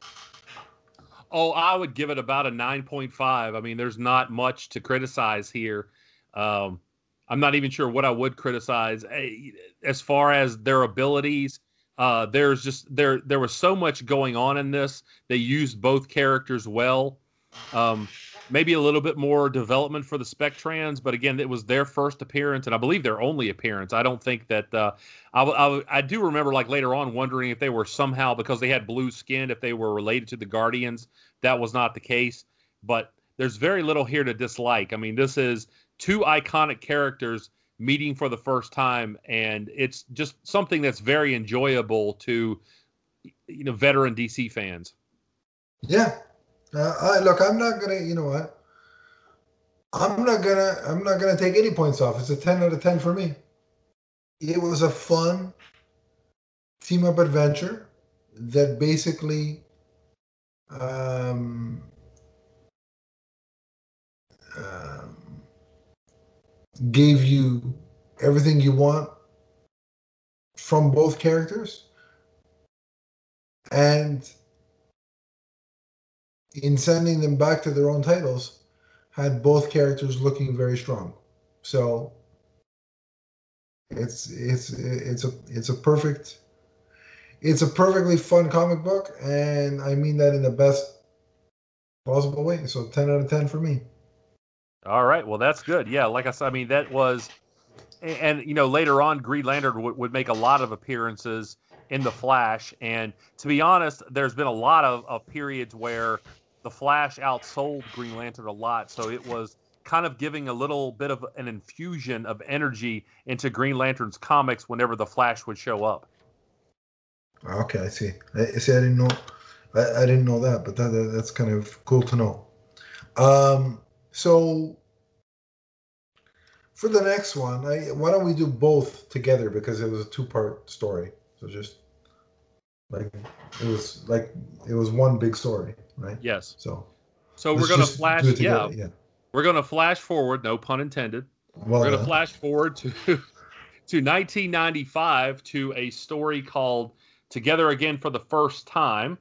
Oh, I would give it about a 9.5. I mean, there's not much to criticize here. I'm not even sure what I would criticize as far as their abilities. There's just there was so much going on in this. They used both characters well. Maybe a little bit more development for the Spectrans, but again, it was their first appearance, and I believe their only appearance. I don't think that I do remember, like, later on, wondering if they were somehow, because they had blue skin, if they were related to the Guardians. That was not the case, but there's very little here to dislike. I mean, this is two iconic characters meeting for the first time, and it's just something that's very enjoyable to veteran DC fans. Yeah. Look, I'm not gonna. You know what? I'm not gonna take any points off. It's a 10 out of 10 for me. It was a fun team up adventure that basically um, um, gave you everything you want from both characters, and in sending them back to their own titles, had both characters looking very strong. So it's a perfectly fun comic book, and I mean that in the best possible way. So 10 out of 10 for me. All right, well, that's good. Yeah, like I said, I mean, that was, and later on, Green Lantern would make a lot of appearances in the Flash, and to be honest, there's been a lot of periods where the Flash outsold Green Lantern a lot, so it was kind of giving a little bit of an infusion of energy into Green Lantern's comics whenever the Flash would show up. Okay, I see. I see. I didn't know. I didn't know that, but that's kind of cool to know. So for the next one, why don't we do both together, because it was a two-part story. So just like it was one big story, right? Yes. So We're let's gonna just do flash. it Yeah, together. Yeah. we're gonna flash forward. No pun intended. Well We're gonna done. flash forward to 1995 to a story called "Together Again for the First Time."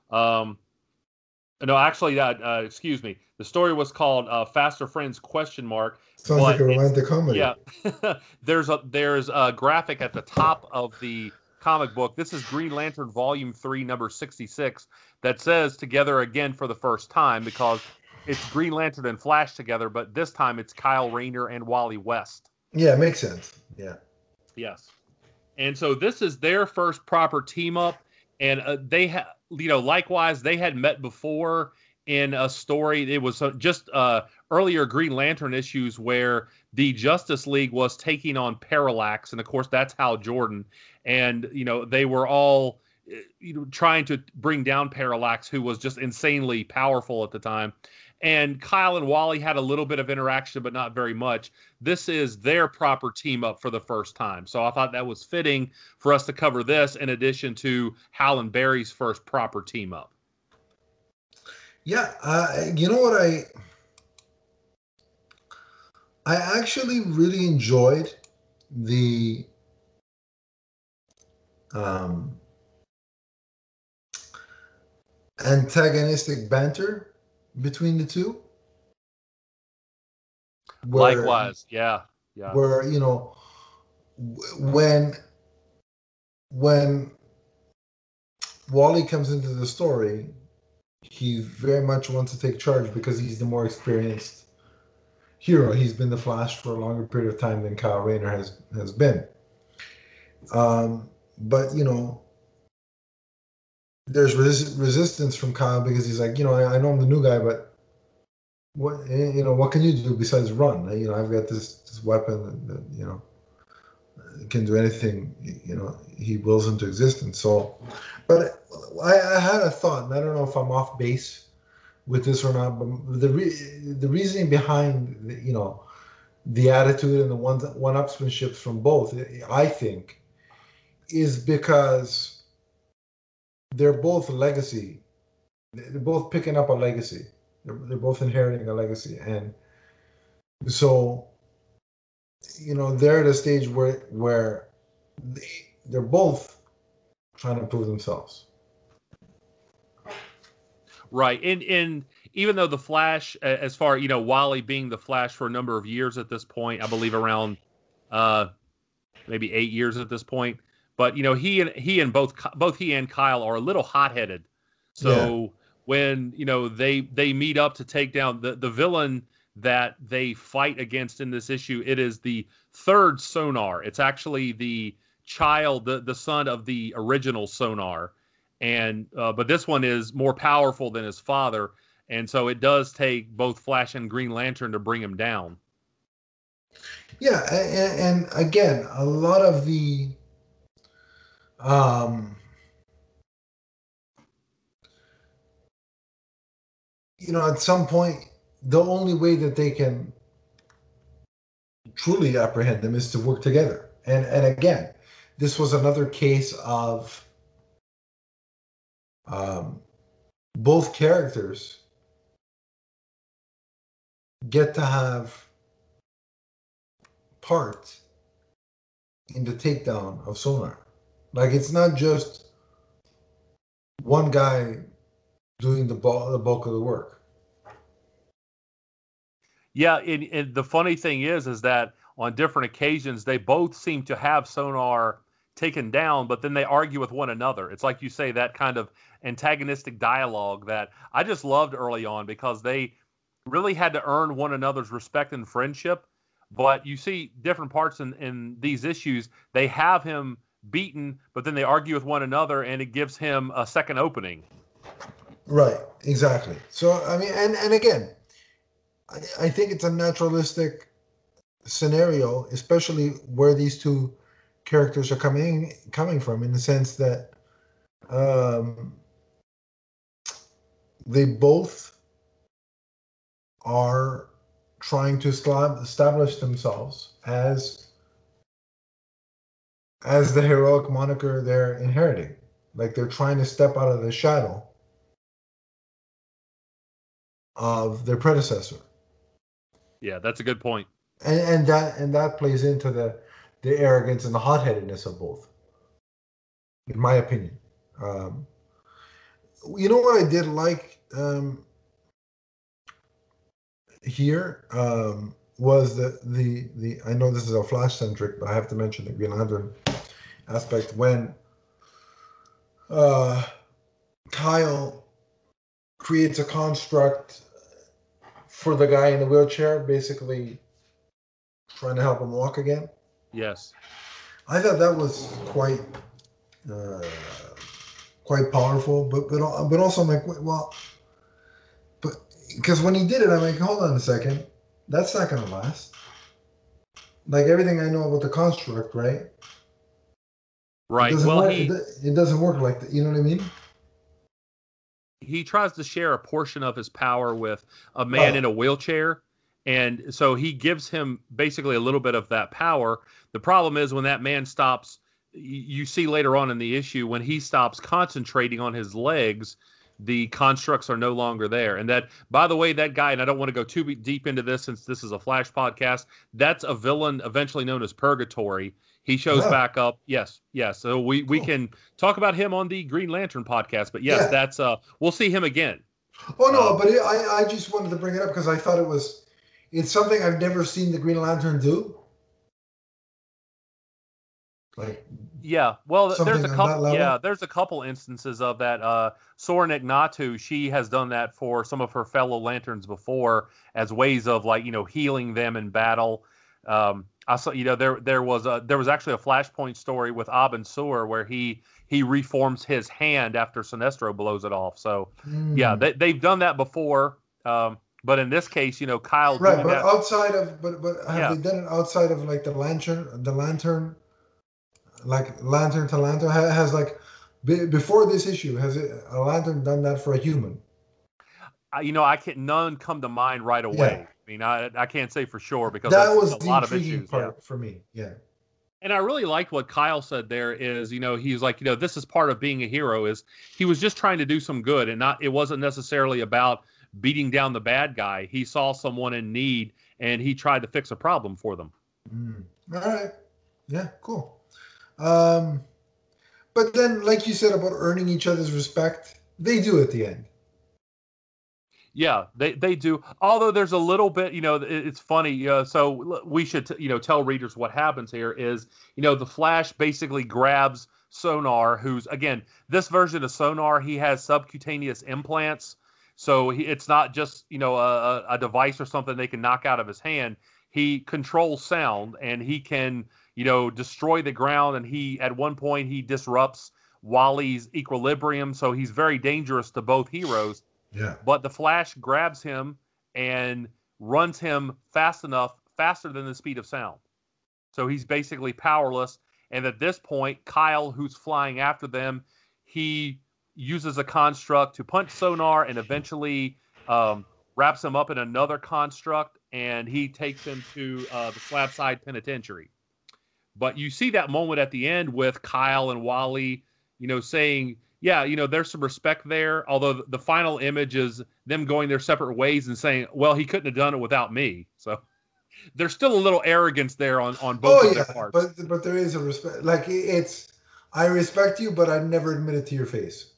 No, actually, excuse me. The story was called "Faster Friends?" ? Sounds like But a it's, romantic comedy. yeah. there's a graphic at the top of the comic book. This is Green Lantern Volume 3, number 66, that says "Together Again for the First Time" because it's Green Lantern and Flash together, but this time it's Kyle Rayner and Wally West. Yeah, it makes sense. Yeah. Yes. And so this is their first proper team up, and they had, likewise, they had met before in a story. It was just earlier Green Lantern issues where the Justice League was taking on Parallax, and of course that's Hal Jordan, and they were all trying to bring down Parallax, who was just insanely powerful at the time. And Kyle and Wally had a little bit of interaction, but not very much. This is their proper team up for the first time. So I thought that was fitting for us to cover this in addition to Hal and Barry's first proper team up. Yeah, you know what? I actually really enjoyed the antagonistic banter between the two. Likewise, yeah. Where when Wally comes into the story, he very much wants to take charge because he's the more experienced hero. He's been the Flash for a longer period of time than Kyle Rayner has been. But there's resistance from Kyle because he's like, I know I'm the new guy, but what can you do besides run? I've got this weapon that can do anything he wills into existence. So, but I had a thought, and I don't know if I'm off base with this or not, but the reasoning behind the attitude and the one-upsmanships from both, I think, is because they're both legacy. They're both picking up a legacy. They're both inheriting a legacy, and so they're at a stage where they're both trying to prove themselves. Right, and even though the Flash, as far Wally being the Flash for a number of years at this point, I believe around maybe 8 years at this point, but he and both he and Kyle are a little hot-headed. So yeah. When they meet up to take down the villain that they fight against in this issue, it is the third Sonar. It's actually the child, the son of the original Sonar, and but this one is more powerful than his father, and so it does take both Flash and Green Lantern to bring him down. Yeah, and again, a lot of the at some point, the only way that they can truly apprehend them is to work together. And again, this was another case of both characters get to have part in the takedown of Sonar. Like, it's not just one guy doing the bulk of the work. Yeah, and the funny thing is that on different occasions, they both seem to have Sonar taken down, but then they argue with one another. It's like you say, that kind of antagonistic dialogue that I just loved early on, because they really had to earn one another's respect and friendship. But you see different parts in these issues, they have him beaten, but then they argue with one another, and it gives him a second opening. Right, exactly. So, I mean, and again, I think it's a naturalistic scenario, especially where these two characters are coming from, in the sense that they both are trying to establish themselves as the heroic moniker they're inheriting. Like, they're trying to step out of the shadow of their predecessor. Yeah, that's a good point. And that plays into the arrogance and the hot-headedness of both, in my opinion. You know what I did like here was the I know this is a Flash centric, but I have to mention the Green Lantern aspect when Kyle creates a construct for the guy in the wheelchair, basically trying to help him walk again. Yes, I thought that was quite powerful, but also I'm like, well, but because when he did it, I'm like, hold on a second, that's not going to last. like everything I know about the construct, right? It Right. doesn't Well, work. It doesn't work like that. You know what I mean? he tries to share a portion of his power with a man Right. in a wheelchair. And so he gives him basically a little bit of that power. The problem is when that man stops, you see later on in the issue, when he stops concentrating on his legs, the constructs are no longer there. And that, by the way, that guy, and I don't want to go too deep into this since this is a Flash podcast, that's a villain eventually known as Purgatory. He shows Ah, back up. Yes, yes. So we cool. can talk about him on the Green Lantern podcast. But yes, Yeah. that's we'll see him again. Oh no, Um, but I just wanted to bring it up because I thought it's something I've never seen the Green Lantern do, like yeah, well, there's something a on that couple. Yeah, level. there's a couple instances of that. Soren Ignatu, she has done that for some of her fellow Lanterns before, as ways of like healing them in battle. I saw there was actually a Flashpoint story with Abin Sur where he reforms his hand after Sinestro blows it off. So yeah, Hmm. they've done that before. But in this case, Kyle Right, doing but that. outside of but have Yeah, they done it outside of like the lantern, like lantern to lantern has like before this issue has a lantern done that for a human? I can't. None come to mind right Yeah, away. I mean, I can't say for sure because that that's a was the lot of intriguing issues. Yeah, part for me. Yeah. and I really liked what Kyle said there. Is he's like this is part of being a hero. Is he was just trying to do some good, and not it wasn't necessarily about beating down the bad guy. He saw someone in need, and he tried to fix a problem for them. Mm. All right. Yeah. Cool. Um, but then, like you said about earning each other's respect, they do at the end. Yeah, they do. Although there's a little bit, it's funny. So we should, tell readers what happens here is, the Flash basically grabs Sonar, who's again this version of Sonar. He has subcutaneous implants, so it's not just a device or something they can knock out of his hand. He controls sound, and he can destroy the ground. And he at one point he disrupts Wally's equilibrium, so he's very dangerous to both heroes, Yeah. but the Flash grabs him and runs him fast enough, faster than the speed of sound. So he's basically powerless. And at this point, Kyle, who's flying after them, he uses a construct to punch Sonar and eventually wraps him up in another construct, and he takes him to the Slabside Penitentiary. But you see that moment at the end with Kyle and Wally, saying, yeah, there's some respect there. Although the final image is them going their separate ways and saying, well, he couldn't have done it without me. So there's still a little arrogance there on both Oh of their yeah, parts. but there is a respect. Like it's, I respect you, but I never admit it to your face.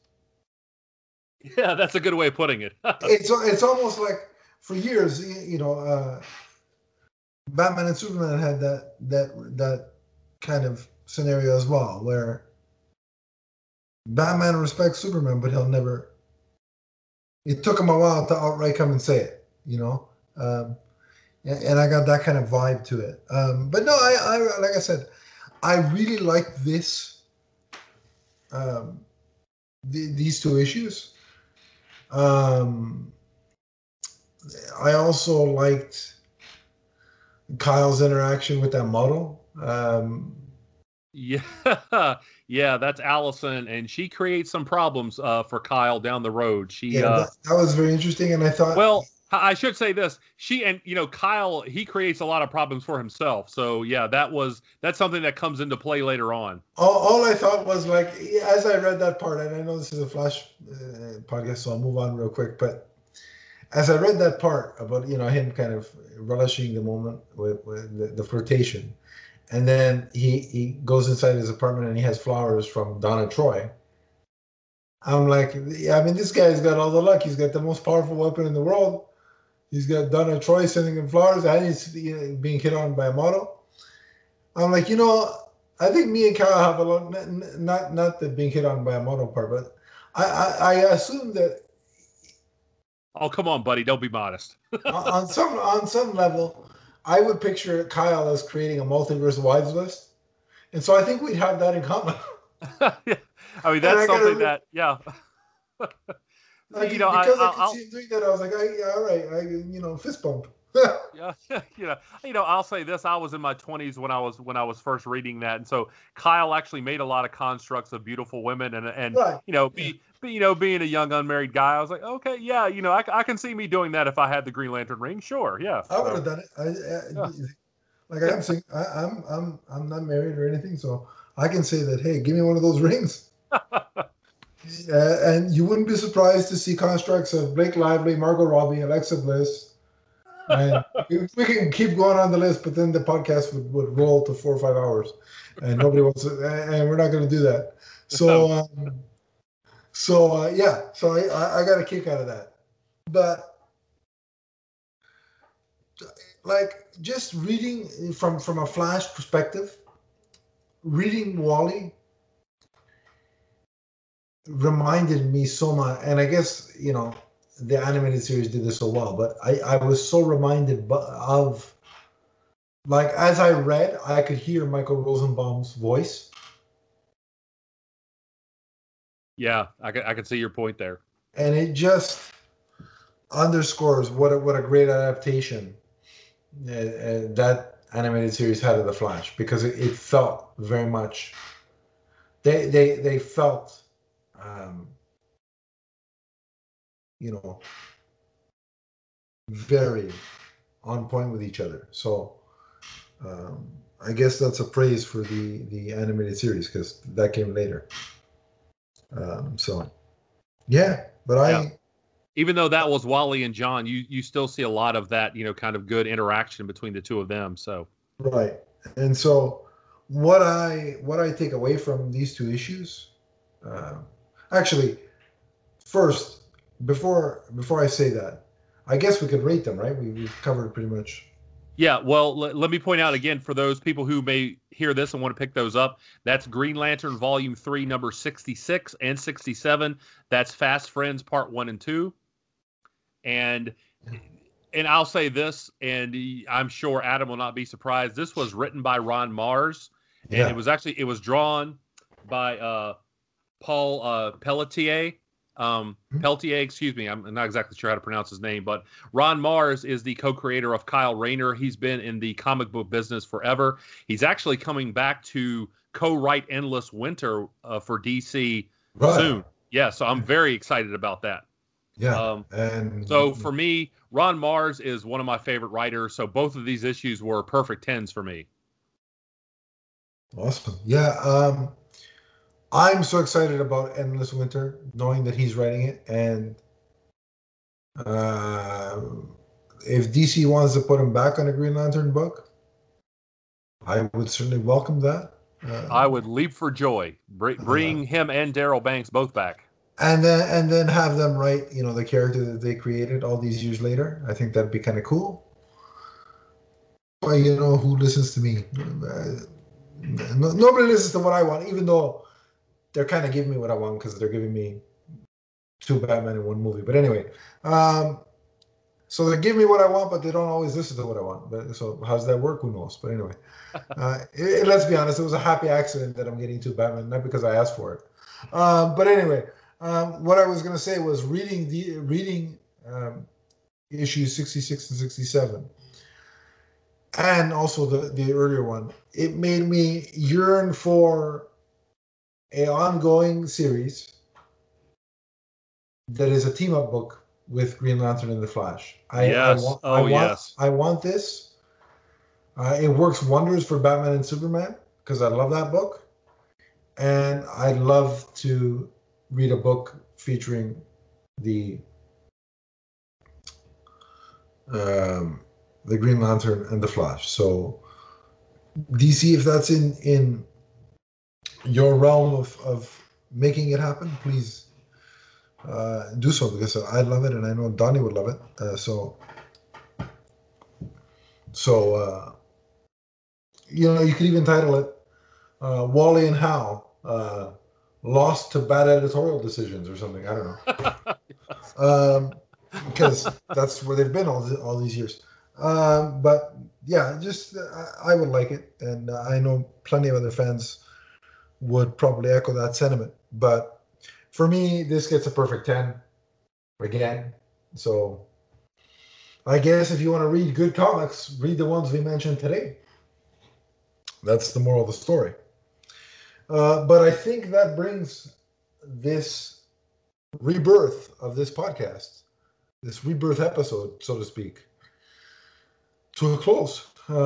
Yeah, that's a good way of putting it. It's almost like for years, Batman and Superman had that kind of scenario as well, where Batman respects Superman, but he'll never. It took him a while to outright come and say it, and I got that kind of vibe to it. But no, I like I said, I really like this um, these two issues. Um, I also liked Kyle's interaction with that model. Yeah, yeah, that's Allison, and she creates some problems for Kyle down the road. She Yeah, that was very interesting, and I thought, Well, I should say this. She and Kyle, he creates a lot of problems for himself. So yeah, that's something that comes into play later on. all I thought was like, as I read that part, and I know this is a Flash podcast, so I'll move on real quick. But as I read that part about him kind of relishing the moment with the flirtation, and then he goes inside his apartment and he has flowers from Donna Troy. I'm like, I mean, this guy's got all the luck. He's got the most powerful weapon in the world. He's got Donna Troy sending him flowers, and he's being hit on by a model. I'm like, I think me and Kyle have a lot. Not the being hit on by a model part, but I assume that Oh, come on, buddy, don't be modest. on some level, I would picture Kyle as creating a multiverse wives list, and so I think we'd have that in common. Yeah. I mean, And that's I something gotta that, yeah. like I, because I could I'll see him doing that. I was like, all right, fist bump. Yeah, I'll say this: I was in my 20s when I was first reading that, and so Kyle actually made a lot of constructs of beautiful women, and Right. Yeah. being a young unmarried guy, I was like, okay, yeah, I can see me doing that if I had the Green Lantern ring, sure, yeah. I would So have done it. yeah, Like I'm saying, I'm not married or anything, so I can say that. Hey, give me one of those rings, and you wouldn't be surprised to see constructs of Blake Lively, Margot Robbie, Alexa Bliss, and we can keep going on the list. But then the podcast would roll to 4 or 5 hours, and nobody wants to, and we're not going to do that. So, yeah, so I got a kick out of that, but like just reading from a Flash perspective, reading Wally reminded me so much, and I guess the animated series did this so well, but I was so reminded of, like, as I read, I could hear Michael Rosenbaum's voice, yeah, I could see your point there. and it just underscores what a great adaptation that animated series had of the Flash, because it felt very much they felt um, you know very on point with each other. So um, I guess that's a praise for the animated series, because that came later. So yeah, but Yeah, even though that was Wally and John, you still see a lot of that, kind of good interaction between the two of them. So right. And so what I take away from these two issues, uh, actually, first, before I say that, I guess we could rate them, right? We've covered pretty much. yeah, well, let me point out again for those people who may hear this and want to pick those up. That's Green Lantern Volume 3, number 66 and 67. That's Fast Friends Part 1 and 2. And I'll say this, and I'm sure Adam will not be surprised. This was written by Ron Mars, and Yeah. it was drawn by Paul Pelletier, excuse me. I'm not exactly sure how to pronounce his name, but Ron Mars is the co-creator of Kyle Rayner. He's been in the comic book business forever. He's actually coming back to co-write Endless Winter for DC Right. soon. Yeah, so I'm very excited about that. Yeah. Um, so And for me, Ron Mars is one of my favorite writers. So both of these issues were perfect 10s for me. awesome. Yeah. I'm so excited about Endless Winter, knowing that he's writing it, and uh, if DC wants to put him back on a Green Lantern book, I would certainly welcome that. I Um, would leap for joy. uh, Bring him and Daryl Banks both back. and then have them write, the character that they created all these years later. I think that'd be kind of cool. But who listens to me? Nobody listens to what I want, even though they're kind of giving me what I want, because they're giving me two Batman in one movie. But anyway, um, so they give me what I want, but they don't always listen to what I want. But so how's that work? Who knows? But anyway, let's be honest. It was a happy accident that I'm getting two Batman, not because I asked for it. But anyway, what I was going to say was reading issues 66 and 67, and also the earlier one. It made me yearn for a ongoing series that is a team up book with Green Lantern and the Flash. Yes. Oh, yes. I want this. It works wonders for Batman and Superman, because I love that book, and I'd love to read a book featuring the um, the Green Lantern and the Flash. So DC, if that's in your realm of making it happen, please do so, because I love it, and I know Donnie would love it. So you could even title it Wally and Hal lost to bad editorial decisions or something. I don't know, because that's where they've been all these years. But yeah, just I would like it, and I know plenty of other fans would probably echo that sentiment. But for me, this gets a perfect 10 again. So I guess if you want to read good comics, read the ones we mentioned today. That's the moral of the story. But I think that brings this rebirth of this podcast, this rebirth episode, so to speak, to a close.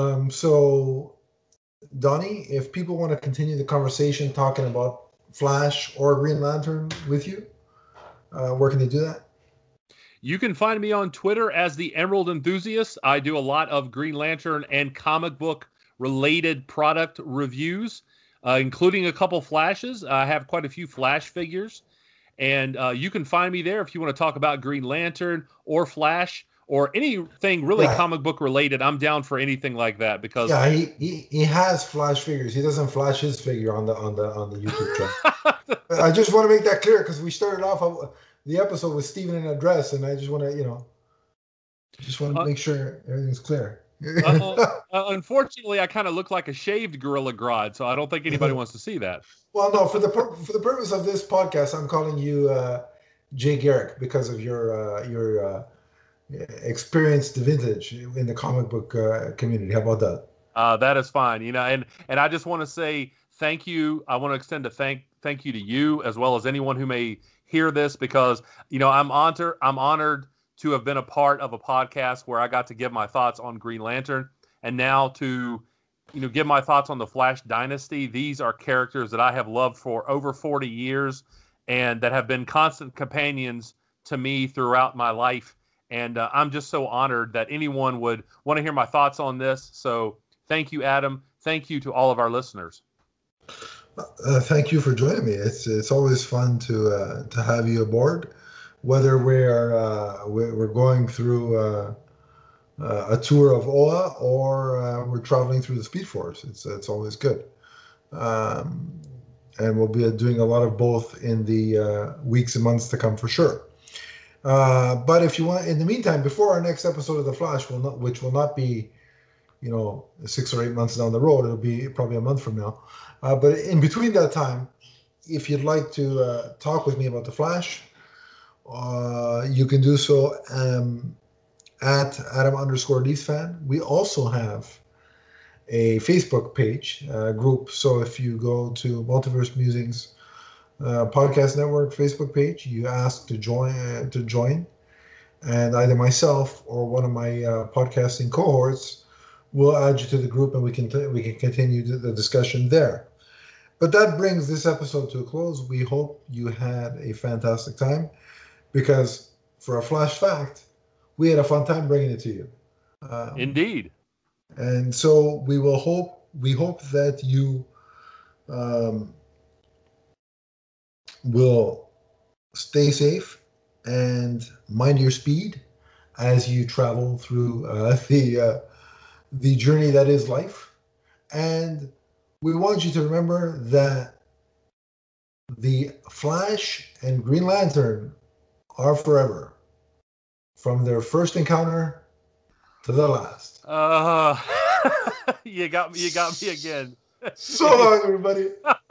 So, Donnie, if people want to continue the conversation talking about Flash or Green Lantern with you, where can they do that? You can find me on Twitter as the Emerald Enthusiast. I do a lot of Green Lantern and comic book related product reviews, including a couple Flashes. I have quite a few Flash figures. And you can find me there if you want to talk about Green Lantern or Flash or anything really comic book related. I'm down for anything like that because he has Flash figures. He doesn't flash his figure on the YouTube channel. I just want to make that clear because we started off the episode with Steven in a dress, and I just want to make sure everything's clear. Unfortunately, I kind of look like a shaved Gorilla Grodd, so I don't think anybody wants to see that. Well, no, for the purpose of this podcast, I'm calling you Jay Garrick because of your experienced vintage in the comic book community. How about that? That is fine, and I just want to say thank you. I want to extend a thank you to you as well as anyone who may hear this because I'm honored to have been a part of a podcast where I got to give my thoughts on Green Lantern, and now to give my thoughts on the Flash Dynasty. These are characters that I have loved for over 40 years and that have been constant companions to me throughout my life. And I'm just so honored that anyone would want to hear my thoughts on this. So thank you, Adam. Thank you to all of our listeners. Thank you for joining me. It's always fun to have you aboard, whether we're going through a tour of Oa or we're traveling through the Speed Force. It's always good, and we'll be doing a lot of both in the weeks and months to come for sure. But if you want, in the meantime, before our next episode of The Flash, which will not be 6 or 8 months down the road, it'll be probably a month from now. But in between that time, if you'd like to talk with me about The Flash, you can do so at Adam_DeesFan. We also have a Facebook page group. So if you go to Multiverse Musings Podcast Network Facebook page, you ask to join, and either myself or one of my podcasting cohorts will add you to the group, and we can continue the discussion there. But that brings this episode to a close. We hope you had a fantastic time, because for a Flash fact, we had a fun time bringing it to you. Indeed. And so we hope that you will stay safe and mind your speed as you travel through the journey that is life. And we want you to remember that the Flash and Green Lantern are forever, from their first encounter to the last. You got me again. So long, everybody.